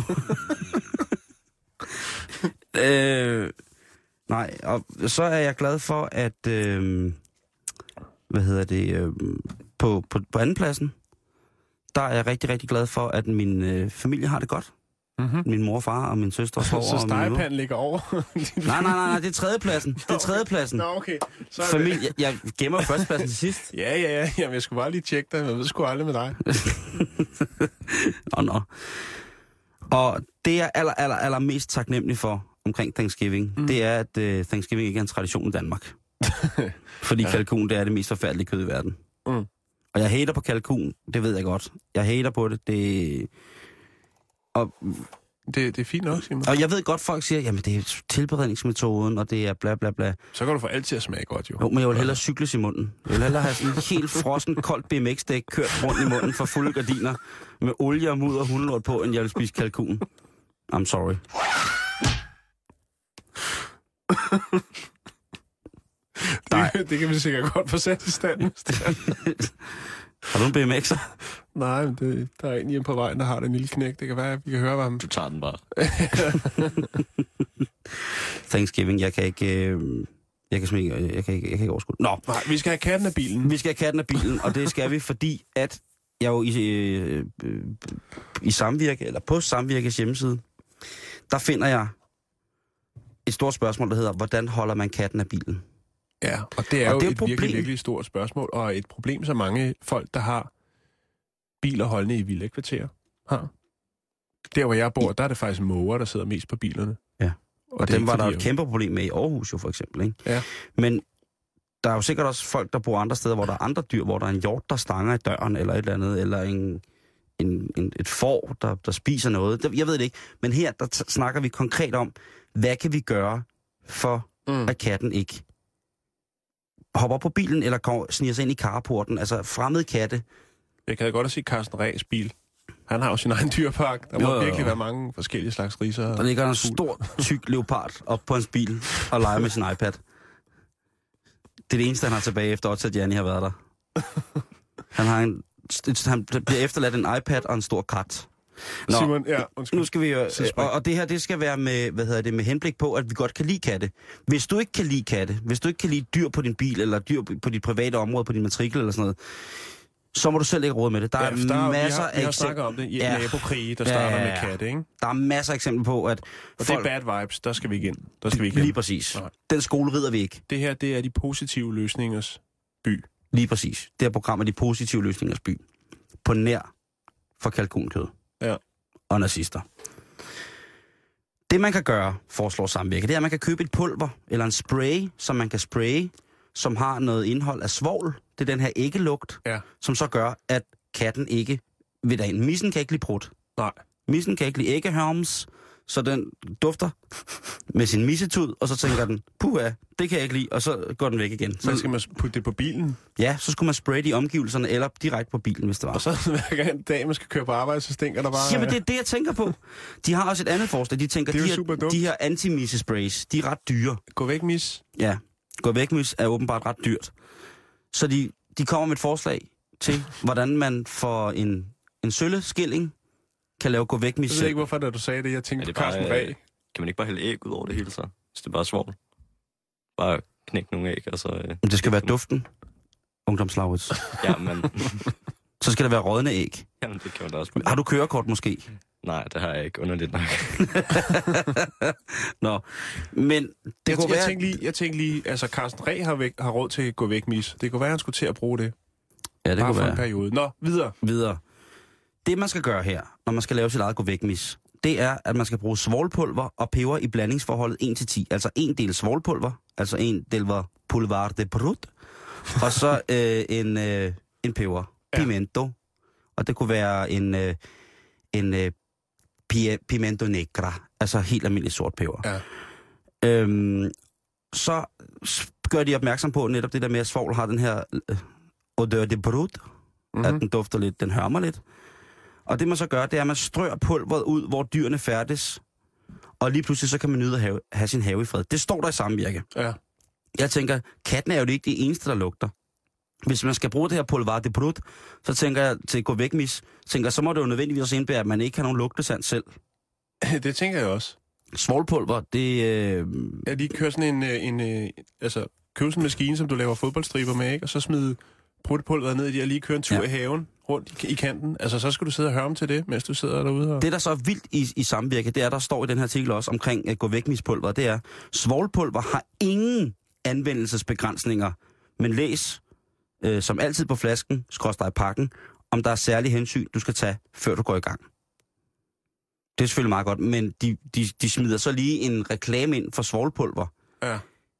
øh, nej, og så er jeg glad for, at... Øh, hvad hedder det? Øh, på, på, på andenpladsen, der er jeg rigtig, rigtig glad for, at min øh, familie har det godt. Mm-hmm. Min mor, far og min søster og så stegepanden ligger over? nej, nej, nej, nej, det er tredjepladsen. Det er tredjepladsen. Nå, okay. Så er familie, jeg, jeg gemmer førstepladsen til sidst. Ja, ja, ja. Jamen, jeg skulle bare lige tjekke dig. Jeg ved sgu aldrig med dig. Nå, nå. Og det, jeg er aller, aller, aller mest taknemmelig for omkring Thanksgiving, mm. det er, at uh, Thanksgiving ikke er en tradition i Danmark. Fordi ja. kalkun, det er det mest forfærdelige kød i verden. Mm. Og jeg hater på kalkun, det ved jeg godt. Jeg hater på det, det... Og, det, det er fint nok, Simon. Og jeg ved godt, folk siger, jamen det er tilberedningsmetoden, og det er bla bla bla. Så kan du få alt til at smage godt, jo. Jo, men jeg vil hellere cykles i munden. Jeg vil hellere have sådan en helt frossen, koldt B M X-dæk kørt rundt i munden for fulde gardiner, med olie og mudder og hundelort på, end jeg vil spise kalkun. I'm sorry. det, det kan vi sikkert godt få sat i stand. Har du en B M X'er? Nej, men det, der er en hjemme på vejen, der har den lille knæk. Det kan være, at vi kan høre, hvad han... Du tager den bare. Thanksgiving, jeg kan ikke... Øh, jeg kan simpelthen ikke, jeg kan ikke, jeg kan ikke overskue. Nå. Nej, vi skal have katten af bilen. Vi skal have katten af bilen, og det skal vi, fordi at jeg jo i, øh, øh, i Samvirke, eller på Samvirkes hjemmeside, der finder jeg et stort spørgsmål, der hedder, hvordan holder man katten af bilen? Ja, og det er og jo det er et, et problem. virkelig, virkelig stort spørgsmål, og et problem, så mange folk, der har biler holdende i villakvarterer, har. Der, hvor jeg bor, der er det faktisk måger, der sidder mest på bilerne. Ja, og, og dem var der jeg... et kæmpe problem med i Aarhus jo, for eksempel, ikke? Ja. Men der er jo sikkert også folk, der bor andre steder, hvor der er andre dyr, hvor der er en hjort, der stanger i døren, eller et eller andet, eller en, en, en, et får, der, der spiser noget. Jeg ved det ikke, men her, der t- snakker vi konkret om, hvad kan vi gøre for, mm. at katten ikke hopper på bilen, eller kommer, sniger sig ind i carporten, altså fremmede katte. Jeg kan godt at se Carsten Ræs bil. Han har jo sin egen dyrpark. Der må jo, jo, jo. virkelig være mange forskellige slags riser. Der ligger en stor, tyk leopard op på hans bil og leger med sin iPad. Det er det eneste, han har tilbage efter også, at Janni har været der. Han har en, han bliver efterladt en iPad og en stor kat. Nå, Simon, ja, undskyld. Nu skal vi jo, og, og det her, det skal være med, hvad hedder det, med henblik på, at vi godt kan lide katte. Hvis du ikke kan lide katte, hvis du ikke kan lide dyr på din bil, eller dyr på dit private område, på din matrikel eller sådan noget, så må du selv ikke råde med det. Der ja, er der, masser af eksempler. Vi har snakket om det i ja. nabokrige, der starter ja, med katte, ikke? Der er masser af eksempler på, at og folk... det er bad vibes, der skal vi igen. Der skal vi igen. Lige præcis. Nej. Den skole rider vi ikke. Det her, det er de positive løsningers by. Lige præcis. Det her program er de positive løsningers by. På nær for kalkunkød. Ja. Og nazister. Det man kan gøre, foreslår Samvirke, det er, at man kan købe et pulver eller en spray, som man kan spraye, som har noget indhold af svovl. Det er den her æggelugt, ja. som så gør, at katten ikke vil derind. Missen kan ikke lide prut. Nej. Missen kan ikke lide æggehørms, så den dufter med sin missetud, og så tænker den, puha, det kan jeg ikke lide, og så går den væk igen. Så men skal man putte det på bilen? Ja, så skulle man spraye det i omgivelserne, eller direkte på bilen, hvis det var. Og så hver gang dag, man skal køre på arbejde, så stinker der bare... Jamen, det er det, jeg tænker på. De har også et andet forslag. De tænker, de her, de her anti-misse-sprays, de er ret dyre. Gå væk, mis. Ja, gå væk, mis er åbenbart ret dyrt. Så de, de kommer med et forslag. til, hvordan man for en, en sølleskilling kan lave gå væk mis. Jeg ved ikke, hvorfor da du sagde det. Jeg tænkte på Carsten Ræ. Kan man ikke bare hælde æg ud over det hele så? Hvis det er bare svovl. Bare knække nogle æg, og så... Øh, det skal være duften. Ungdomslaugets. Ja, men... Så skal der være rådne æg. Jamen, det kan man da også. Har du kørekort måske? Nej, det har jeg ikke. Underligt nok. Nå, men det jeg, kunne jeg være... Tænkte lige, jeg tænkte lige, altså Carsten Ræ har, væk, har råd til at gå væk mis. Det kunne være, at han skulle til at bruge det. Ja, det bare kunne for være. en periode. Nå, videre. Videre. Det, man skal gøre her, når man skal lave sit eget gå væk mis, det er, at man skal bruge svovlpulver og peber i blandingsforholdet en til ti. Altså en del svovlpulver, altså en del var pulvar de brut, og så øh, en, øh, en peber, ja. Pimento, og det kunne være en, øh, en øh, pie, pimento negra, altså helt almindelig sort peber. Ja. Øhm, så gør de opmærksom på netop det der med, at svovl har den her øh, odeur de brut, mm-hmm. at den dufter lidt, den hørmer lidt. Og det man så gør, det er, at man strør pulveret ud, hvor dyrene færdes, og lige pludselig så kan man nyde at have, have sin have i fred. Det står der i samvirke. Ja. Jeg tænker, katten er jo ikke det eneste, der lugter. Hvis man skal bruge det her pulver de brut, så tænker jeg til at gå væk mis, tænker så må det jo nødvendigvis indbære, at man ikke har nogen lugtesans selv. Det tænker jeg også. Svovlpulver, det... Øh... Ja, de kører sådan en, en, en altså, køb sådan en maskine, som du laver fodboldstriber med, ikke? Og så smide prutpulveret ned i det, og lige køre en tur ja. i haven rundt i, i kanten. Altså, så skal du sidde og høre om til det, mens du sidder derude. Og... Det, der så er vildt i, i samvirke, det er, der står i den her artikel også omkring at gå væk mispulver, det er, svovlpulver har ingen anvendelsesbegrænsninger, men læs, øh, som altid på flasken, skråstreg pakken, om der er særlige hensyn, du skal tage, før du går i gang. Det er selvfølgelig meget godt, men de, de, de smider så lige en reklame ind for svovlpulver. Ja.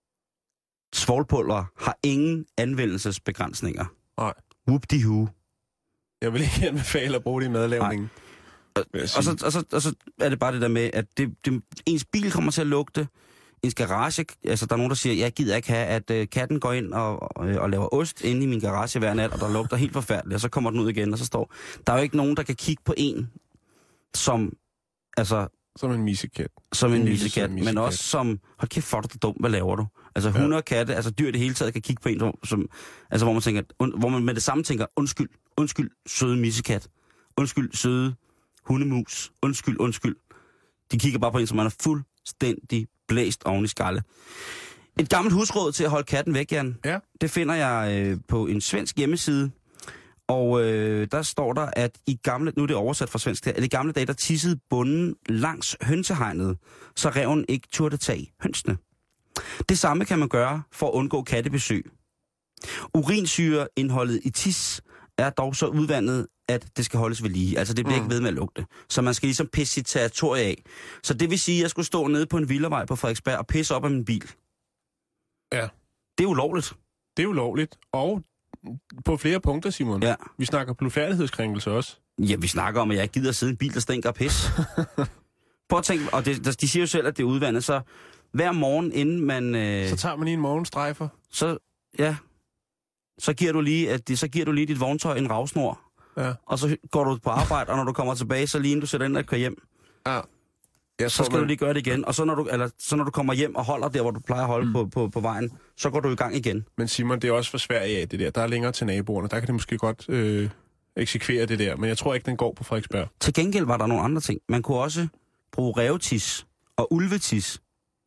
Svovlpulver har ingen anvendelsesbegrænsninger. Nej. Whoop-de-hoo. Jeg vil ikke anbefale at bruge det i madlavningen. Og, og, så, og, så, og så er det bare det der med, at det, det, ens bil kommer til at lugte. Ens garage, altså der er nogen, der siger, jeg gider ikke have, at uh, katten går ind og, og, og laver ost inde i min garage hver nat, og der lugter helt forfærdeligt, og så kommer den ud igen, og så står, der er jo ikke nogen, der kan kigge på en, som, altså... Som en misekat. Som en, en misekat, men også som, hold kæft, for du dum, hvad laver du? Altså hunde og katte, altså dyr i det hele taget kan kigge på en, som, som altså hvor man tænker, und, hvor man med det samme tænker, undskyld, undskyld, søde misekat, undskyld, søde hundemus, undskyld, undskyld. De kigger bare på en, som man er fuldstændig blæst oven i skalle. Et gammelt husråd til at holde katten væk, Jan, ja. Det finder jeg øh, på en svensk hjemmeside. Og øh, der står der, at i gamle, nu er det oversat fra svensk her, at i gamle dage, der tissede bunden langs hønsehegnet, så ræven ikke turde tage hønsene. Det samme kan man gøre for at undgå kattebesøg. Urinsyreindholdet i tis er dog så udvandet, at det skal holdes ved lige. Altså det bliver mm. ikke ved med at lugte. Så man skal ligesom pisse sit territorie af. Så det vil sige, at jeg skulle stå nede på en villavej på Frederiksberg og pisse op af min bil. Ja. Det er ulovligt. Det er ulovligt, og på flere punkter, Simon. Ja. Vi snakker blufærdighedskrænkelse også. Ja, vi snakker om, at jeg ikke gider at sidde i en bil, der stinker af pis. Prøv at tænke, og det, de siger jo selv, at det er udvandet, så hver morgen, inden man... Øh, så tager man lige en morgenstrejfer. Så, ja, så giver du lige, at det, så giver du lige dit vogntøj en ravsnor. Ja. Og så går du på arbejde, og når du kommer tilbage, så lige inden du sætter ind og kører hjem. Ja. Jeg så skal man... du lige gøre det igen. Og så når, du, eller, så når du kommer hjem og holder der, hvor du plejer at holde mm. på, på, på vejen, så går du i gang igen. Men Simon, det er også for Sverige af det der. Der er længere til naboerne. Der kan det måske godt øh, eksekvere det der. Men jeg tror ikke, den går på Frederiksberg. Til gengæld var der nogle andre ting. Man kunne også bruge rævetis og ulvetis.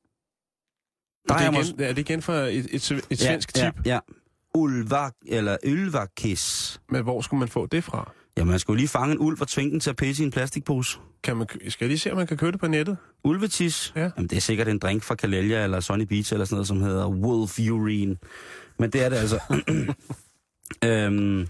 Der er, det igen, måske... er det igen for et, et, et, et ja, svensk tip? Ja, ja. Ulva, eller ylvakis. Men hvor skulle man få det fra? Ja, man skulle lige fange en ulv og tvinge den til at pisse i en plastikpose. Kan man, skal jeg lige se, om man kan købe det på nettet? Ulvetis? Ja. Jamen, det er sikkert en drink fra Kalelia eller Sunny Beach eller sådan noget, som hedder Wolf Urine. Men det er det altså. øhm,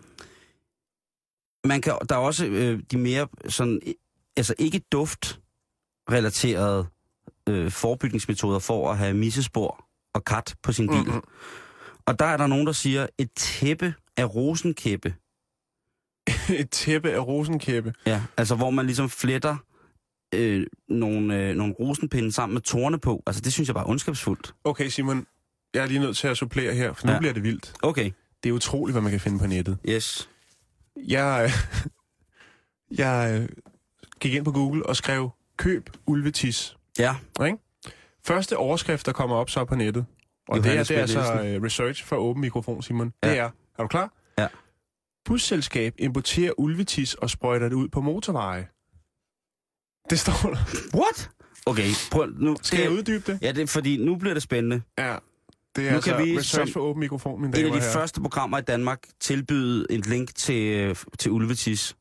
man kan, der er også øh, de mere sådan, altså ikke duft-relaterede øh, forebygningsmetoder for at have misespor og kat på sin bil. Mm-hmm. Og der er der nogen, der siger, et tæppe af rosenkæppe. Et tæppe af rosenkæppe? Ja, altså hvor man ligesom fletter øh, nogle, øh, nogle rosenpinde sammen med torne på. Altså det synes jeg bare er ondskabsfuldt. Okay, Simon, jeg er lige nødt til at supplere her, for nu ja. bliver det vildt. Okay. Det er utroligt, hvad man kan finde på nettet. Yes. Jeg, jeg gik ind på Google og skrev, køb ulvetis. Ja. Ikke? Første overskrift, der kommer op så på nettet, og det er, det er altså research for åben mikrofon, Simon. Ja. Det er, er du klar? Ja. busselskab importerer ulvetis og sprøjter det ud på motorveje. Det står der. What? Okay, prøv nu. Skal det, jeg uddybe det? Ja, det, fordi nu bliver det spændende. Ja, det er Nu altså kan vi research som for åben mikrofon, mine En damer af og de herrer. første programmer i Danmark tilbyde et link til, til ulvetis.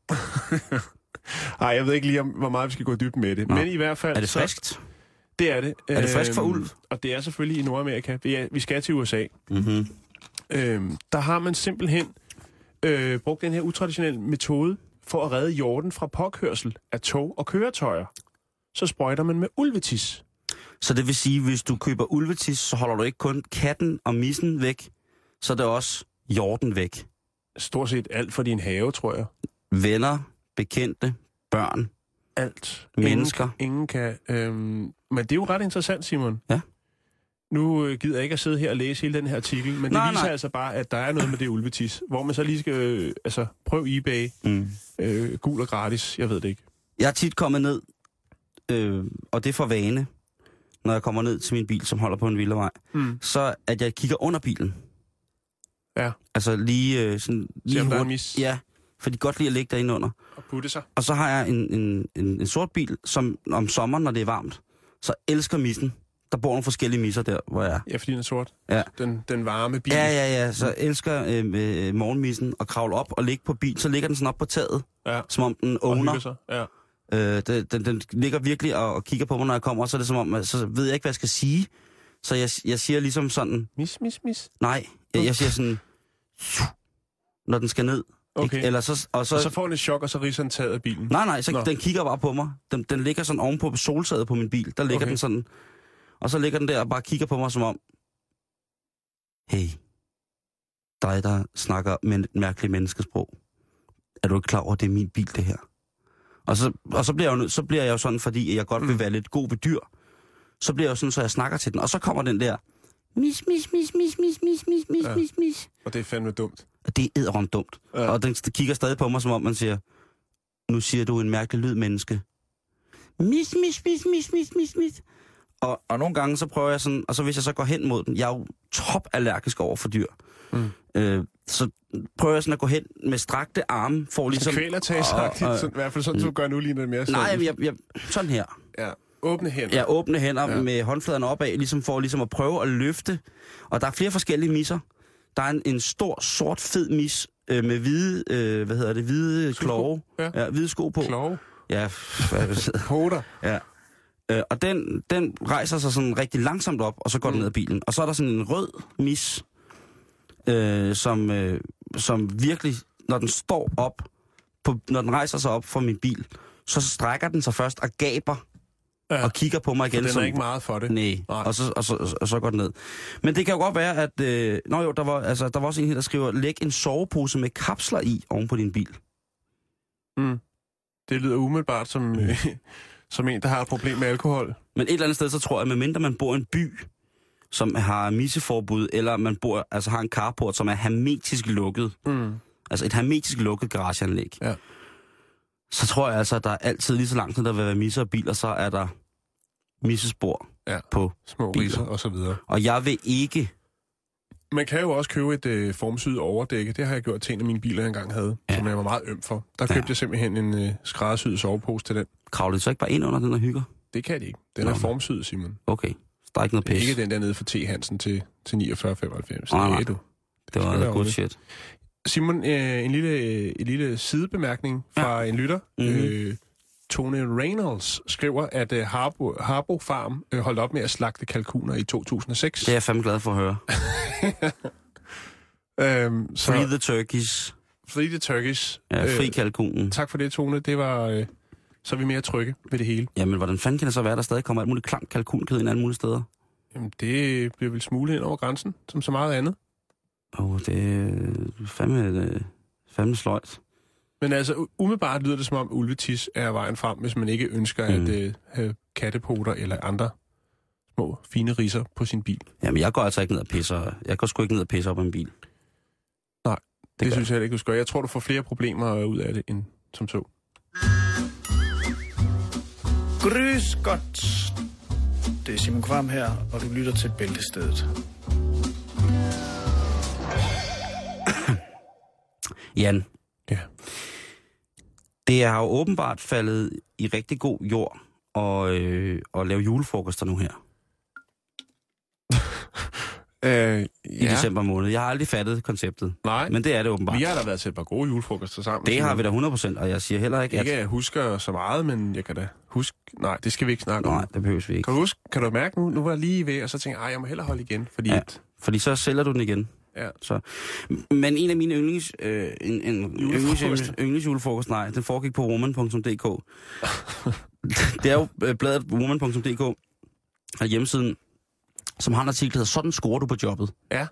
Ej, jeg ved ikke lige, om, hvor meget vi skal gå dybt med det. Nå. Men i hvert fald... Er det så- friskt? Det er det. Er det frisk for Øhm, ulv? Og det er selvfølgelig i Nordamerika. Vi, er, vi skal til U S A. Mm-hmm. Øhm, der har man simpelthen øh, brugt den her utraditionelle metode for at redde hjorten fra påkørsel af tog og køretøjer. Så sprøjter man med ulvetis. Så det vil sige, hvis du køber ulvetis, så holder du ikke kun katten og missen væk, så er det også hjorten væk. Stort set alt for din have, tror jeg. Venner, bekendte, børn. Alt. Mennesker. Ingen, ingen kan... Øhm, men det er jo ret interessant, Simon. Ja. Nu øh, gider jeg ikke at sidde her og læse hele den her artikel, men det Nej, viser nej. altså bare, at der er noget med det ulvetis, hvor man så lige skal øh, altså, prøve eBay, Mm. øh, gul og gratis, jeg ved det ikke. Jeg er tit kommet ned, øh, og det er for vane, når jeg kommer ned til min bil, som holder på en villavej, Mm. så at jeg kigger under bilen. Ja. Altså lige øh, sådan... Se Lige om der er en hurtigt. mis Ja, for de kan godt lide at ligge derinde under. og putte sig. Og så har jeg en, en, en, en sort bil, som om sommeren, når det er varmt, så elsker missen. Der bor nogle forskellige misser der, hvor jeg er. Ja, fordi den er sort. Ja. Den, den varme bil. Ja, ja, ja. Så elsker øh, øh, morgenmissen at kravle op og ligge på bil. Så ligger den sådan op på taget, Ja. som om den Og hygger owner. sig. Ja. Øh, den, den, den ligger virkelig og, og kigger på mig, når jeg kommer. Og så er det som om, at, så ved jeg ikke, hvad jeg skal sige. Så jeg, jeg siger ligesom sådan, Mis, mis, mis. nej. Jeg, jeg siger sådan, når den skal ned. Okay. Ikke? Eller så, og så, Og så får den et chok, og så ridser den taget af bilen. nej, nej, så Nå. den kigger bare på mig. Den, den ligger sådan ovenpå soltaget på min bil. Der ligger Okay. den sådan. Og så ligger den der og bare kigger på mig som om, hey, dig der snakker med et mærkeligt menneskesprog. Er du ikke klar over, at det er min bil, det her? Og så, og så, bliver jeg jo, nød- så bliver jeg jo sådan, fordi jeg godt vil være lidt god ved dyr. Så bliver jeg jo sådan, så jeg snakker til den. Og så kommer den der, mis, mis, mis, mis, mis, mis, mis, mis, Ja. mis, mis. Og det er fandme dumt. Og det er edderom dumt. Ja. Og den kigger stadig på mig, som om man siger, nu siger du en mærkelig lyd, menneske. Mis, mis, mis, mis, mis, mis, mis. Og, og nogle gange så prøver jeg sådan, og så hvis jeg så går hen mod den, jeg er jo topallergisk over for dyr. Mm. Øh, så prøver jeg sådan at gå hen med strakte arme, for ligesom... Så kvælertagsagtigt, og- og- sådan, i hvert fald sådan, du gør nu lige noget mere. Nej, sådan. jeg, jeg, sådan her. Ja, åbne hænder. Jeg åbne hænder Ja. ja. med håndfladerne opad, ligesom for ligesom at prøve at løfte. Og der er flere forskellige misser. Der er en, en stor, sort, fed mis øh, med hvide, øh, hvad hedder det, hvide Sko. kloge. Ja. Ja, hvide sko på. Klove. Ja, f- hvad det hedder. Poter. Ja. Øh, og den, den rejser sig sådan rigtig langsomt op, og så går den ned ad bilen. Og så er der sådan en rød mis, øh, som, øh, som virkelig, når den står op, på, når den rejser sig op fra min bil, så strækker den sig først og gaber Ja. og kigger på mig For igen. den som, er ikke meget for det. Nej, Nej. og så, og, så, og så går den ned. Men det kan jo godt være, at... Øh, nå jo, der var, altså, der var også en her, der skriver, læg en sovepose med kapsler i oven på din bil. Mm. Det lyder umiddelbart som, øh, som en, der har et problem med alkohol. Men et eller andet sted, så tror jeg, medmindre man bor i en by, som har misseforbud, eller man bor, altså har en carport, som er hermetisk lukket, Mm. altså et hermetisk lukket garageanlæg, Ja. så tror jeg altså, at der er altid lige så langt, når der vil være misser og biler, så er der missespor Ja. på. Små Biler. riser og så videre. Og jeg vil ikke... Man kan jo også købe et øh, formsyet overdække. Det har jeg gjort til en af mine biler, jeg engang havde, Ja. ja. som jeg var meget øm for. Der Ja. købte jeg simpelthen en øh, skræddersyet sovepose til den. Kravle så ikke bare ind under den og hygger? Det kan de ikke. Den Nå. er formsyet, Simon. Okay, så der er ikke noget Det er pis. ikke den der nede for T. Hansen til, til niogfyrre femoghalvfems. Nej, nej. Det er du. Det var skal være noget good ordentligt. shit. Simon, øh, en, lille, øh, en lille sidebemærkning fra ja. en lytter. Mhm. Øh, Tony Reynolds skriver, at øh, Harbo, Harbo Farm øh, holdt op med at slagte kalkuner i to tusind og seks. Det er jeg fandme glad for at høre. øhm, så, Free the turkeys. Free the Turkish. Ja, fri kalkunen. Tak for det, Tone. Det var... Øh, så er vi mere trygge ved det hele. Jamen, hvordan fanden kan det så være, at der stadig kommer alt muligt klam kalkunkød ind alle mulige steder? Jamen, det bliver vel smuglet ind over grænsen, som så meget andet. Åh, oh, det er fandme, det er fandme sløjt. Men altså, u- umiddelbart lyder det som om, ulvetis er vejen frem, hvis man ikke ønsker mm. at øh, have kattepoter eller andre små, fine riser på sin bil. Jamen, jeg går altså ikke ned og pisser. Jeg går sgu ikke ned og pisser op af en bil. Nej, det, det gør synes jeg heller ikke, du skal. Jeg tror, du får flere problemer ud af det, end som så. Grüß Gott. Det er Simon Kvam her, og du lytter til Bæltestedet. Jan. Ja. Det er jo åbenbart faldet i rigtig god jord at, øh, at lave julefrokoster nu her. øh, I ja. december måned. Jeg har aldrig fattet konceptet. Nej. Men det er det åbenbart. Vi har da været til et par gode julefrokoster sammen. Det har vi da hundrede procent, og jeg siger heller ikke, Ikke at... at jeg husker så meget, men jeg kan da huske... Nej, det skal vi ikke snakke om. Nej, det behøves vi ikke. Kan du huske, kan du mærke nu? Nu var jeg lige ved, og så tænkte jeg, jeg må hellere holde igen, fordi... Ja, at, fordi så sælger du den igen. ja. Så. Men en af mine yndlings... Øh, en, en Julefrokost. yndlings, yndlings julefrokost, nej, den foregik på woman punktum d k. Det er jo øh, bladet woman punktum d k, og hjemmesiden, som har en artikel, der hedder, sådan scorer du på jobbet. Ja.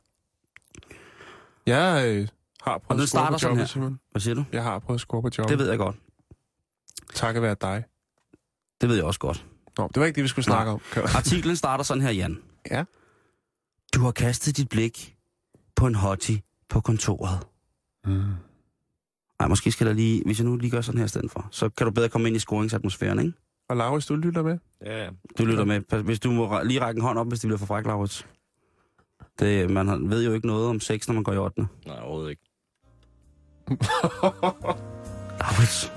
Jeg øh, har Og prøvet den at score starter på sådan jobbet, her. Simon. Hvad siger du? Jeg har prøvet at score på jobbet. Det ved jeg godt. Takket være dig. Det ved jeg også godt. Nå, det var ikke det, vi skulle snakke om. Artiklen starter sådan her, Jan. Ja. Du har kastet dit blik på en hottie på kontoret. Mm. Ej, måske skal der lige, hvis jeg nu lige gør sådan her i stedet for, så kan du bedre komme ind i scoringsatmosfæren, ikke? Og Laurits, du lytter med? Ja, ja. Du lytter med. Pas- Hvis du må lige række en hånd op, hvis det bliver for fræk, Laurits. Det, man har- ved jo ikke noget om sex, når man går i ottende. Nej, overhovedet ikke. Laurits,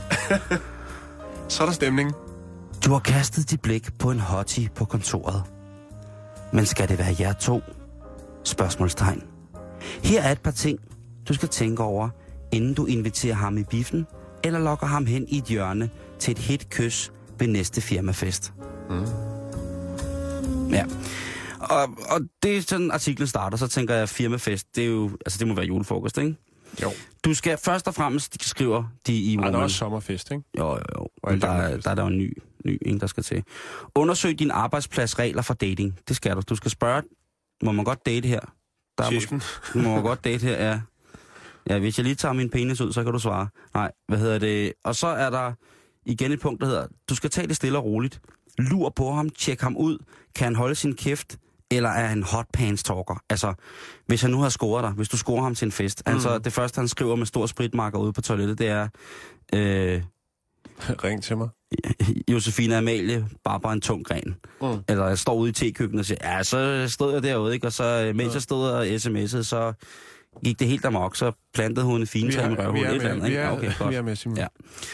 Så er der stemning. du har kastet dit blik på en hottie på kontoret. Men skal det være jer to? Spørgsmålstegn. Her er et par ting, du skal tænke over, inden du inviterer ham i biffen, eller lokker ham hen i et hjørne til et hit kys ved næste firmafest. Mm. Ja. Og, og det er sådan, artiklen starter, så tænker jeg, firmafest, det er jo, altså det må være julefrokost, ikke? Jo. Du skal først og fremmest, de skriver de i Ej, der er Woman. også sommerfest, ikke? Jo, jo, jo. Og Men der, er, sommerfest. der er der jo en ny, ny en, der skal til. Undersøg din arbejdspladsregler for dating. Det skal du. Du skal spørge, må man godt date her? Der er Chefen. måske- må man godt date her, ja. Ja, hvis jeg lige tager min penis ud, så kan du svare. Nej, hvad hedder det? Og så er der igen et punkt, der hedder, du skal tage det stille og roligt. Lur på ham, tjek ham ud. Kan han holde sin kæft? Eller er han hot pants talker? Altså, hvis han nu har scoret dig, hvis du scorer ham til en fest. Mm. Altså, det første, han skriver med stor spritmarker ude på toilettet, det er, øh, Ring til mig. Josefine Amalie, bare bare en tung gren. Mm. Eller jeg står ude i tekøkkenet og siger, ja, så stod jeg derude, ikke? Og så, mens jeg stod og sms'ede, så gik det helt amok, så plantede hun en fine Vi træ med er, røvhul. vi er et eller med, andet, vi ikke? er, Okay, godt. vi er med, Simon.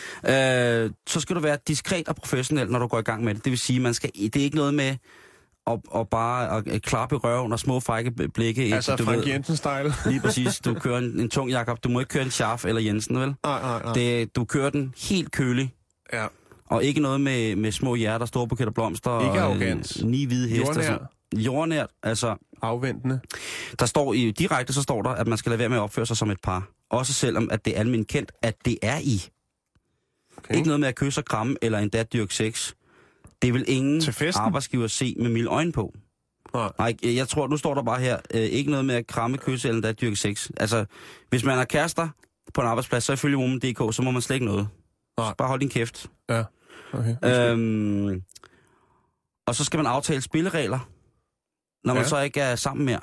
Ja. Øh, så skal du være diskret og professionel, når du går i gang med det. Det vil sige, man skal, det er ikke noget med at, at bare at klappe i røven og små frække blikke. Ikke? Altså Du Frank ved, Jensen-style. lige præcis. Du kører en, en tung Jakob. Du må ikke køre en Scharf eller Jensen, vel? Nej, nej, nej. Det, du kører den helt kølig. Ja. Og ikke noget med, med små hjerter, store buketter blomster. Ikke og arrogant. øh, ni hvide heste. Jordnær. Sådan. Jordnært. Altså, Afventende. der står i direkte, så står der, at man skal lade være med at opføre sig som et par. Også selvom, at det er almindeligt kendt, at det er I. Okay. Ikke noget med at kysse og kramme, eller endda dyrke sex. Det vil ingen Til festen? arbejdsgiver se med milde øjne på. Nej. Nej, jeg tror, nu står der bare her, øh, ikke noget med at kramme, kysse eller endda dyrke sex. Altså, hvis man har kærester på en arbejdsplads, så ifølge Woman punktum d k, så må man slet ikke noget. Nej. Så bare hold din kæft. Ja. Okay. Øhm, og så skal man aftale spilleregler, når man Ja. så ikke er sammen mere.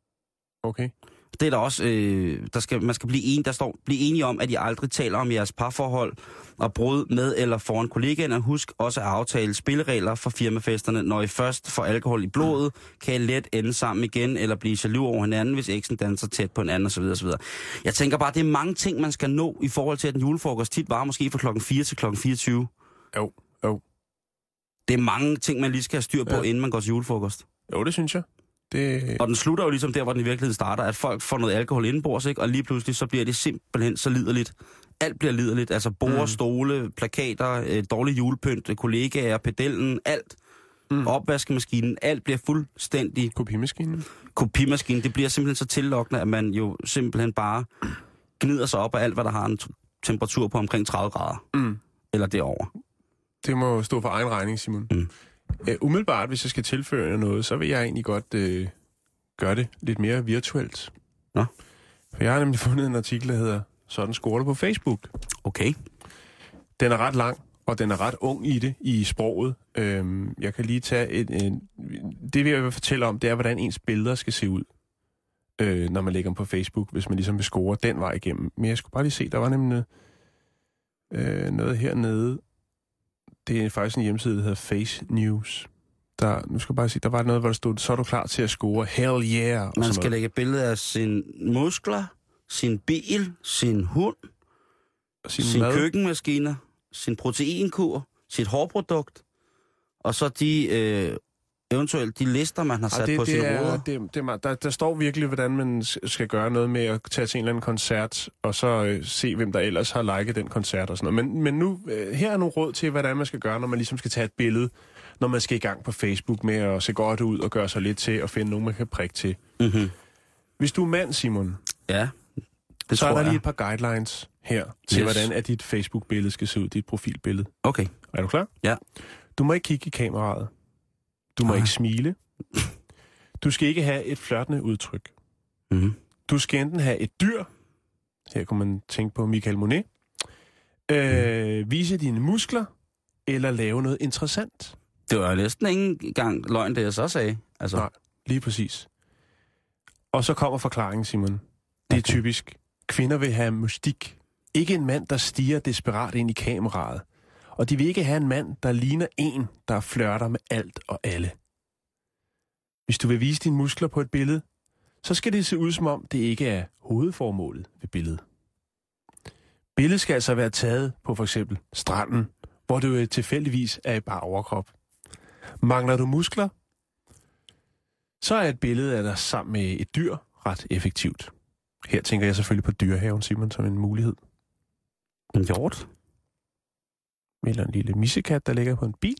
Okay. Det er der også, øh, der skal, man skal blive en, der står, blive enige om, at I aldrig taler om jeres parforhold og brud med eller foran kollegaerne. Husk også at aftale spilleregler for firmafesterne. Når I først får alkohol i blodet, kan I let ende sammen igen eller blive jaloux over hinanden, hvis eksen danser tæt på hinanden osv. osv. Jeg tænker bare, det er mange ting, man skal nå i forhold til, at en julefrokost tit var måske fra klokken fire til klokken fireogtyve. Jo, jo. Det er mange ting, man lige skal have styr på, Ja. ja. inden man går til julefrokost. Jo, det synes jeg. Det... Og den slutter jo ligesom der, hvor den i virkeligheden starter, at folk får noget alkohol indenbords, ikke? Og lige pludselig så bliver det simpelthen så liderligt. Alt bliver liderligt, altså borde, mm. stole, plakater, øh, dårlig julepynt, kollegaer, pedellen, alt. Mm. Opvaskemaskinen, alt bliver fuldstændig Kopimaskinen. kopimaskinen. Det bliver simpelthen så tillokkende, at man jo simpelthen bare gnider sig op af alt, hvad der har en t- temperatur på omkring tredive grader. Mm. Eller derover. Det må stå for egen regning, Simon. Mm. Uh, umiddelbart, hvis jeg skal tilføje noget, så vil jeg egentlig godt uh, gøre det lidt mere virtuelt. Nå. For jeg har nemlig fundet en artikel, der hedder Sådan scorer du på Facebook. Okay. Den er ret lang, og den er ret ung i det, i sproget. Øhm, jeg kan lige tage et, en... Det, vil jeg vil fortælle om, det er, hvordan ens billeder skal se ud, øh, når man lægger dem på Facebook, hvis man ligesom vil score den vej igennem. Men jeg skulle bare lige se, der var nemlig øh, noget hernede. Det er faktisk en hjemmeside, der hedder Face News. Der, nu skal jeg bare sige, der var noget, hvor der stod, så er du klar til at score. Hell yeah! og Man sådan skal noget. lægge et billede af sine muskler, sin bil, sin hund, Sin, sin mad. køkkenmaskiner, sin proteinkur, sit hårprodukt, og så de øh, eventuelt de lister, man har sat Og det, på det sine er, ruder. det, det er, der, der står virkelig, hvordan man skal gøre noget med at tage til en eller anden koncert, og så øh, se, hvem der ellers har liket den koncert og sådan noget. Men, men nu, øh, her er nogle råd til, hvordan man skal gøre, når man ligesom skal tage et billede, når man skal i gang på Facebook med at se godt ud og gøre sig lidt til at finde nogen, man kan prikke til. Mm-hmm. Hvis du er mand, Simon, Ja, det så tror er der jeg. lige et par guidelines her til, Yes. hvordan at dit Facebook-billede skal se ud, dit profilbillede. Okay. Er du klar? Ja. Du må ikke kigge i kameraet. Du må Ah. ikke smile. Du skal ikke have et flirtende udtryk. Mm-hmm. Du skal enten have et dyr, her kunne man tænke på Michael Monet, øh, Mm. vise dine muskler, eller lave noget interessant. Det var næsten ikke engang løgn, det jeg så sagde. Altså, Nej. Lige præcis. Og så kommer forklaringen, Simon. Det er Okay. typisk. Kvinder vil have mystik. Ikke en mand, der stiger desperat ind i kameraet. Og de vil ikke have en mand, der ligner en, der flirter med alt og alle. Hvis du vil vise dine muskler på et billede, så skal det se ud som om, det ikke er hovedformålet ved billedet. Billedet skal altså være taget på for eksempel stranden, hvor du tilfældigvis er i bare overkrop. Mangler du muskler, så er et billede af dig sammen med et dyr ret effektivt. Her tænker jeg selvfølgelig på dyrehaven, Simon, som en mulighed. en hjort. Eller en lille missekat, der ligger på en bil.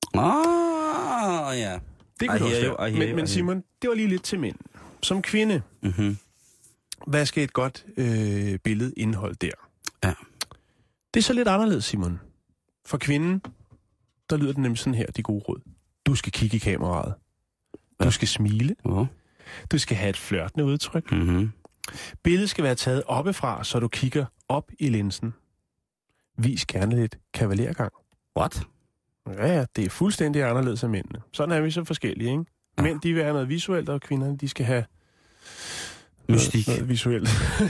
Ah, ja. Det I kunne det også hear you, være. I hear Men, you, men I Simon, det var lige lidt til mænd. Som kvinde, Mm-hmm. hvad skal et godt øh, billede indeholde der? Ja. Det er så lidt anderledes, Simon. For kvinden, der lyder det nemlig sådan her, de gode råd. Du skal kigge i kameraet. Du Ja. skal smile. Oh. Du skal have et flirtende udtryk. Mm-hmm. Billedet skal være taget oppefra, så du kigger op i linsen. Vis gerne lidt kavalergang. What? Ja, ja, det er fuldstændig anderledes af mændene. Sådan er vi så forskellige, ikke? Ja. Mænd, de vil have noget visuelt, og kvinderne, de skal have Mystik. noget, noget visuelt.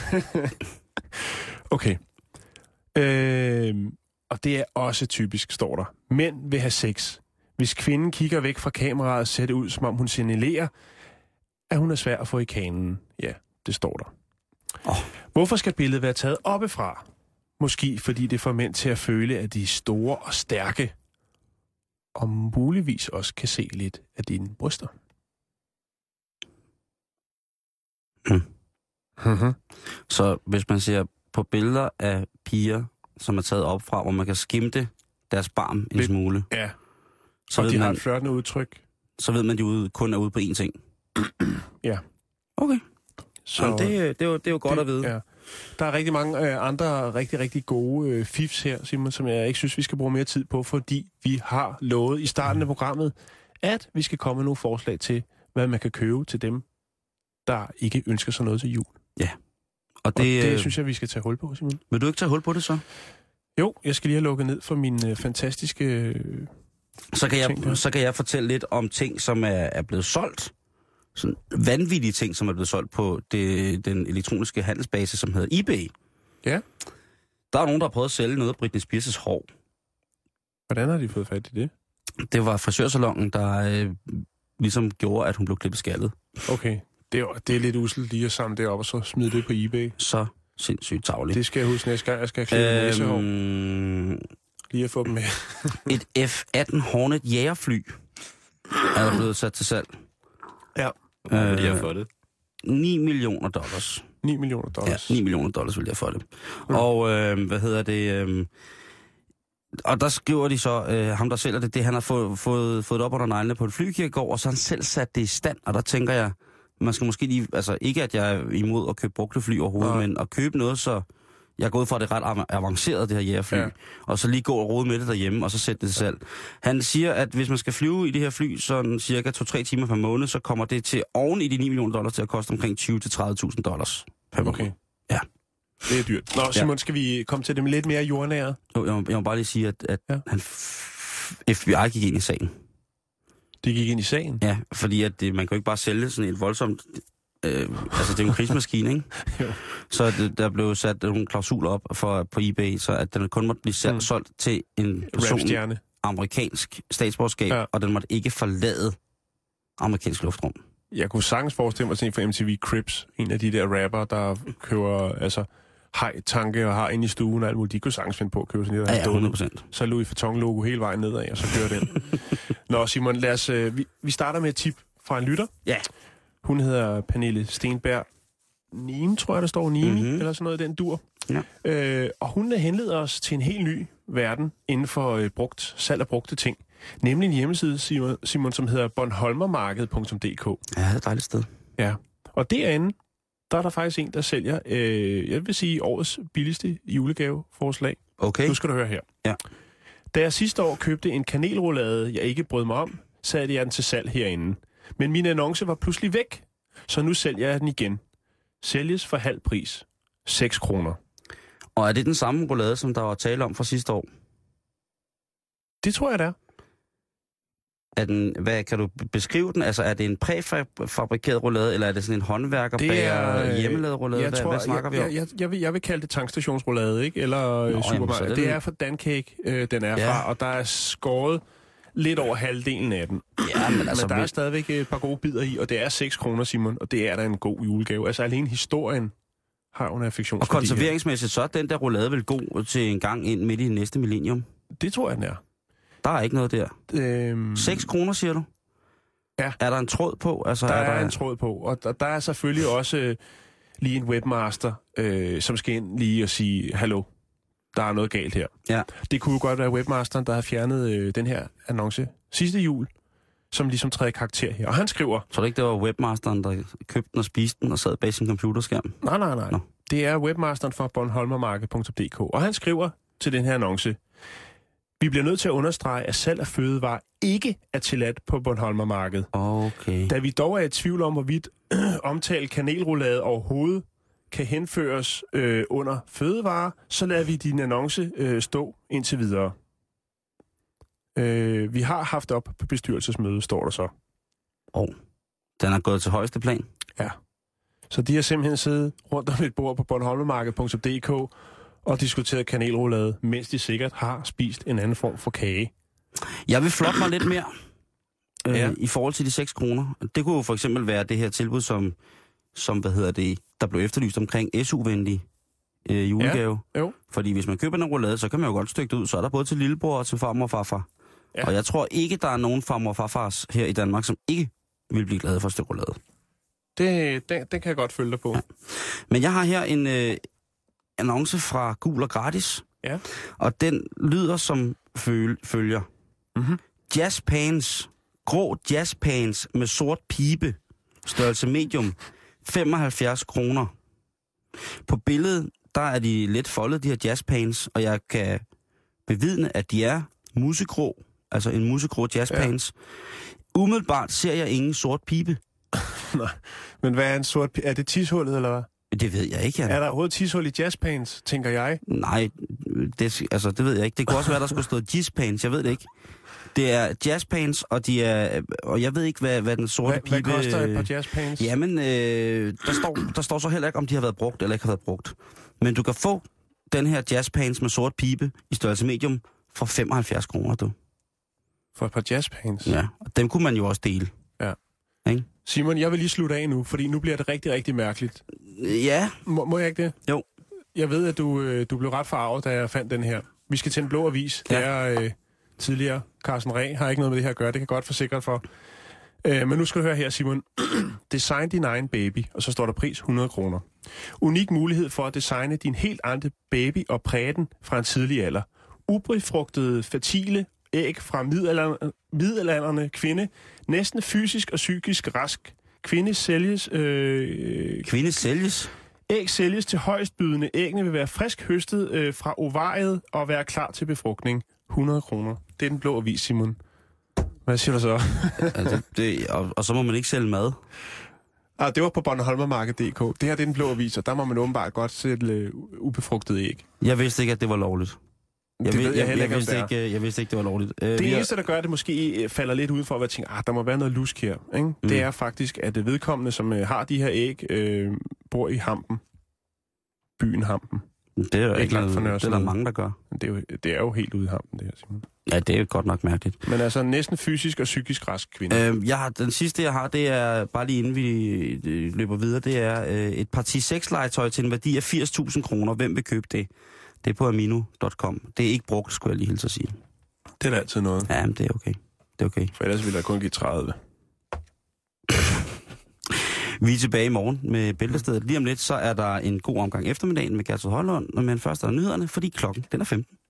Okay. Øh, og det er også typisk, står der. Mænd vil have sex. Hvis kvinden kigger væk fra kameraet, ser det ud, som om hun signalerer, at hun er svær at få i kanen. Ja, det står der. Oh. Hvorfor skal billedet være taget oppefra? Måske fordi det får mænd til at føle, at de er store og stærke, og muligvis også kan se lidt af dine bryster. Mm. Mm-hmm. Så hvis man ser på billeder af piger, som er taget op fra, hvor man kan skimte deres barm en Lidt. smule, Ja, så og ved, de har man, et flirtende udtryk. så ved man, at de ude, kun er ude på én ting. Ja. Okay. Så Så det, det, er jo, det er jo godt det, at vide. Ja. Der er rigtig mange øh, andre rigtig, rigtig gode øh, fifs her, Simon, som jeg ikke synes, vi skal bruge mere tid på, fordi vi har lovet i starten af programmet, at vi skal komme med nogle forslag til, hvad man kan købe til dem, der ikke ønsker sig noget til jul. Og Det, og det, det øh, synes jeg, vi skal tage hul på, Simon. vil du ikke tage hul på det så? Jo, jeg skal lige have lukket ned for min øh, fantastiske... Øh, Så kan, ting der. jeg, så kan jeg fortælle lidt om ting, som er, er blevet solgt. Sådan vanvittige ting, som er blevet solgt på det, den elektroniske handelsbase, som hedder eBay. Ja. Der er nogen, der har prøvet at sælge noget af Britney Spears' hår. hvordan har de fået fat i det? Det var frisørsalongen, der øh, ligesom gjorde, at hun blev klippet skaldet. Okay, det er, det er lidt uselt lige at samle det op og så smide det på eBay. Så sindssygt tarveligt. Det skal jeg huske næste gang, jeg skal klippe øh, næsehår. Øhm, Lige at få dem med. et F atten Hornet jagerfly er der blevet sat til salg. Ja. Hvor vil de have Øh, for det? ni millioner dollars. ni millioner Ja, dollars. ni millioner dollars vil jeg for det. Mm. Og øh, hvad hedder det? Øh, og der skriver de så, øh, ham der sælger det, det han har fået, fået, fået det op under neglene på et flykirkegård, og så har han selv sat det i stand. Og der tænker jeg, man skal måske lige, altså ikke at jeg er imod at købe brugte fly overhovedet, Nej. men at købe noget, så jeg er gået fra, at det er ret av- avanceret, det her jægerfly, Ja. ja. og så lige gå og rode med det derhjemme, og så sætte det til salg. Han siger, at hvis man skal flyve i det her fly sådan cirka to til tre timer per måned, så kommer det til oven i de ni millioner dollars til at koste omkring tyve til tredive tusind dollars per måned. Okay. Ja. Det er dyrt. Nå, Simon, skal vi komme til det med lidt mere jordnære? Jo, jeg, må, jeg må bare lige sige, at, at Ja. ja. han f- F B I gik ind i sagen. Det gik ind i sagen. Ja, fordi at det, man kan jo ikke bare sælge sådan et voldsomt... Øh, altså, det er jo en krigsmaskine, ikke? Jo. Så det, der blev sat nogle klausuler op for, på eBay, så at den kun måtte blive salg, Mm. mm. solgt til en person Rapstjerne. amerikansk statsborgerskab, Ja. ja. og den måtte ikke forlade amerikansk luftrum. Jeg kunne sagtens forestille mig sådan for M T V Cribs, en af de der rapper, der køber altså hej-tanke og har inde i stuen og alt muligt. De kunne sagtens finde på at købe sådan lidt. Ja, ja, hundrede procent. Så Louis Vuitton-logo hele vejen nedad, og så kører den. Nå, Simon, lad os, øh, vi, vi starter med et tip fra en lytter. Ja. Hun hedder Pernille Stenberg Niem, tror jeg, der står Nimi, Mm-hmm. eller sådan noget, den dur. Ja. Øh, og hun henleder os til en helt ny verden inden for øh, brugt, salg af brugte ting. Nemlig en hjemmeside, Simon, Simon som hedder bornholmermarked punktum d k. Ja, det er et dejligt sted. Ja, og derinde, der er der faktisk en, der sælger, øh, jeg vil sige, årets billigste julegaveforslag. Okay. Nu skal du høre her. Ja. Da jeg sidste år købte en kanelroulade, jeg ikke brød mig om, satte jeg den til salg herinde. Men min annonce var pludselig væk, så nu sælger jeg den igen. Sælges for halv pris. seks kroner. Og er det den samme roulade, som der var tale om fra sidste år? Det tror jeg, det er. Er den, hvad kan du beskrive den? Altså, er det en præfabrikeret roulade, eller er det sådan en håndværkerbager hjemmelavet roulade? Hvad, tror, hvad snakker jeg, vi om? Jeg, jeg, jeg, vil, jeg vil kalde det tankstationsroulade, ikke? Eller Nå, supermarked. Jamen, det, det er fra Dancake, øh, den er ja. fra, og der er skåret lidt over halvdelen af den. Ja, men altså... Men der vi... er stadigvæk et par gode bidder i, og det er seks kroner, Simon, og det er da en god julegave. Altså alene historien har jo en affektionsværdi. Og konserveringsmæssigt, så er den der roulade vel god til en gang ind midt i næste millennium? Det tror jeg, den er. Der er ikke noget der. Øhm... seks kroner, siger du? Ja. Er der en tråd på? Altså, der er, er der der en tråd på, og der, der er selvfølgelig også øh, lige en webmaster, øh, som skal ind lige og sige, hallo, der er noget galt her. Ja. Det kunne jo godt være webmasteren, der har fjernet øh, den her annonce sidste jul, som ligesom træder karakter her. Og han skriver... Så det ikke, det var webmasteren, der købte den og spiste den og sad bag sin computerskærm? Nej, nej, nej. Nå. Det er webmasteren fra bornholmermarked punktum d k. Og han skriver til den her annonce, vi bliver nødt til at understrege, at salg af fødevarer ikke er tilladt på Bornholmermarked. Okay. Da vi dog er i tvivl om, hvorvidt omtalt kanelroulade overhovedet kan henføres øh, under fødevarer, så lader vi din annonce øh, stå indtil videre. Øh, vi har haft op på bestyrelsesmøde, står der så. Og oh. Den er gået til højeste plan? Ja. Så de har simpelthen siddet rundt om et bord på bornholmermarked punktum d k og diskuteret kanelroulade, mens de sikkert har spist en anden form for kage. Jeg vil flotte mig lidt mere øh, ja. i forhold til de seks kroner. Det kunne jo for eksempel være det her tilbud, som, som hvad hedder det, der blev efterlyst omkring S U-venlig øh, julegave. Ja. Jo. Fordi hvis man køber en roulade, så kan man jo godt stykke det ud. Så er der både til lillebror og til farmor og farfar. Ja. Og jeg tror ikke, der er nogen farmor og farfars her i Danmark, som ikke vil blive glade for et stykke roulade. Det, det, det kan jeg godt følge dig på. Ja. Men jeg har her en øh, annonce fra Gul og Gratis. Ja. Og den lyder som føl- følger. Mm-hmm. Jazzpants. Grå jazzpants med sort pibe. Størrelse medium. femoghalvfjerds kroner. På billedet, der er de let foldet, de her jazzpants, og jeg kan bevidne, at de er musegrå. Altså en musegrå jazzpants. Ja. Umiddelbart ser jeg ingen sort pibe. Nej, men hvad er en sort pibe? Er det tishullet, eller hvad? Det ved jeg ikke, Jan. Er der overhovedet tishul i jazzpants, tænker jeg? Nej, det, altså, det ved jeg ikke. Det kunne også være, der skulle stå jazzpants. Jeg ved det ikke. Det er jazzpants, og de er, og jeg ved ikke, hvad, hvad den sorte hvad, pibe... Hvad koster et par jazzpants? Jamen, øh, der, står, der står så heller ikke, om de har været brugt eller ikke har været brugt. Men du kan få den her jazzpants med sort pibe i størrelse medium for femoghalvfjerds kroner, du. For et par jazzpants? Ja, og dem kunne man jo også dele. Ja. Ikke? Simon, jeg vil lige slutte af nu, fordi nu bliver det rigtig, rigtig mærkeligt. Ja. Må, må jeg ikke det? Jo. Jeg ved, at du, øh, du blev ret farvet, da jeg fandt den her. Vi skal til en blå avis. Det ja. er øh, tidligere Carsten Reh, har ikke noget med det her at gøre. Det kan godt forsikre for. Øh, men nu skal du høre her, Simon. Design din egen baby, og så står der pris hundrede kroner. Unik mulighed for at designe din helt egen baby og præge den fra en tidlig alder. Ubefrugtede, fertile æg fra middelalderne, middelalderne kvinde. Næsten fysisk og psykisk rask. Kvinde sælges... Øh, Kvinde sælges? Æg sælges til højstbydende. Æggene vil være frisk høstet øh, fra ovariet og være klar til befrugtning. hundrede kroner. Det er den blå avis, Simon. Hvad siger du så? ja, det, det, og, og så må man ikke sælge mad? Ah, det var på bornholmermarked punktum d k. Det her det er den blå avis, og der må man åbenbart godt sælge øh, ubefrugtede æg. Jeg vidste ikke, at det var lovligt. Jeg, det ved, ved jeg, jeg, heller jeg, ikke, vidste ikke, jeg vidste ikke, det var lovligt. Uh, det vi eneste, har... der gør, at det måske falder lidt ud for at tænke, ah, der må være noget lusk her. Ikke? Mm. Det er faktisk, at vedkommende, som øh, har de her æg, øh, bor i Hampen. Byen Hampen. Det er, ikke langt fra noget, det er der mange, der gør. Det er, jo, det er jo helt ude i Hampen, det her, Simon. Ja, det er godt nok mærkeligt. Men altså næsten fysisk og psykisk rask kvinde. Øh, jeg har, den sidste, jeg har, det er, bare lige inden vi løber videre, det er øh, et parti sexlegetøj til en værdi af firs tusind kroner. Hvem vil købe det? Det er på amino punktum com. Det er ikke brugt, skulle jeg lige hilse at sige. Det er da altid noget. Ja, men det er okay. Det er okay. For ellers ville jeg kun give tredive. Vi er tilbage i morgen med Bæltestedet. Lige om lidt, så er der en god omgang eftermiddagen med Gertrud Højlund, men først er der nyhederne, fordi klokken den er femten.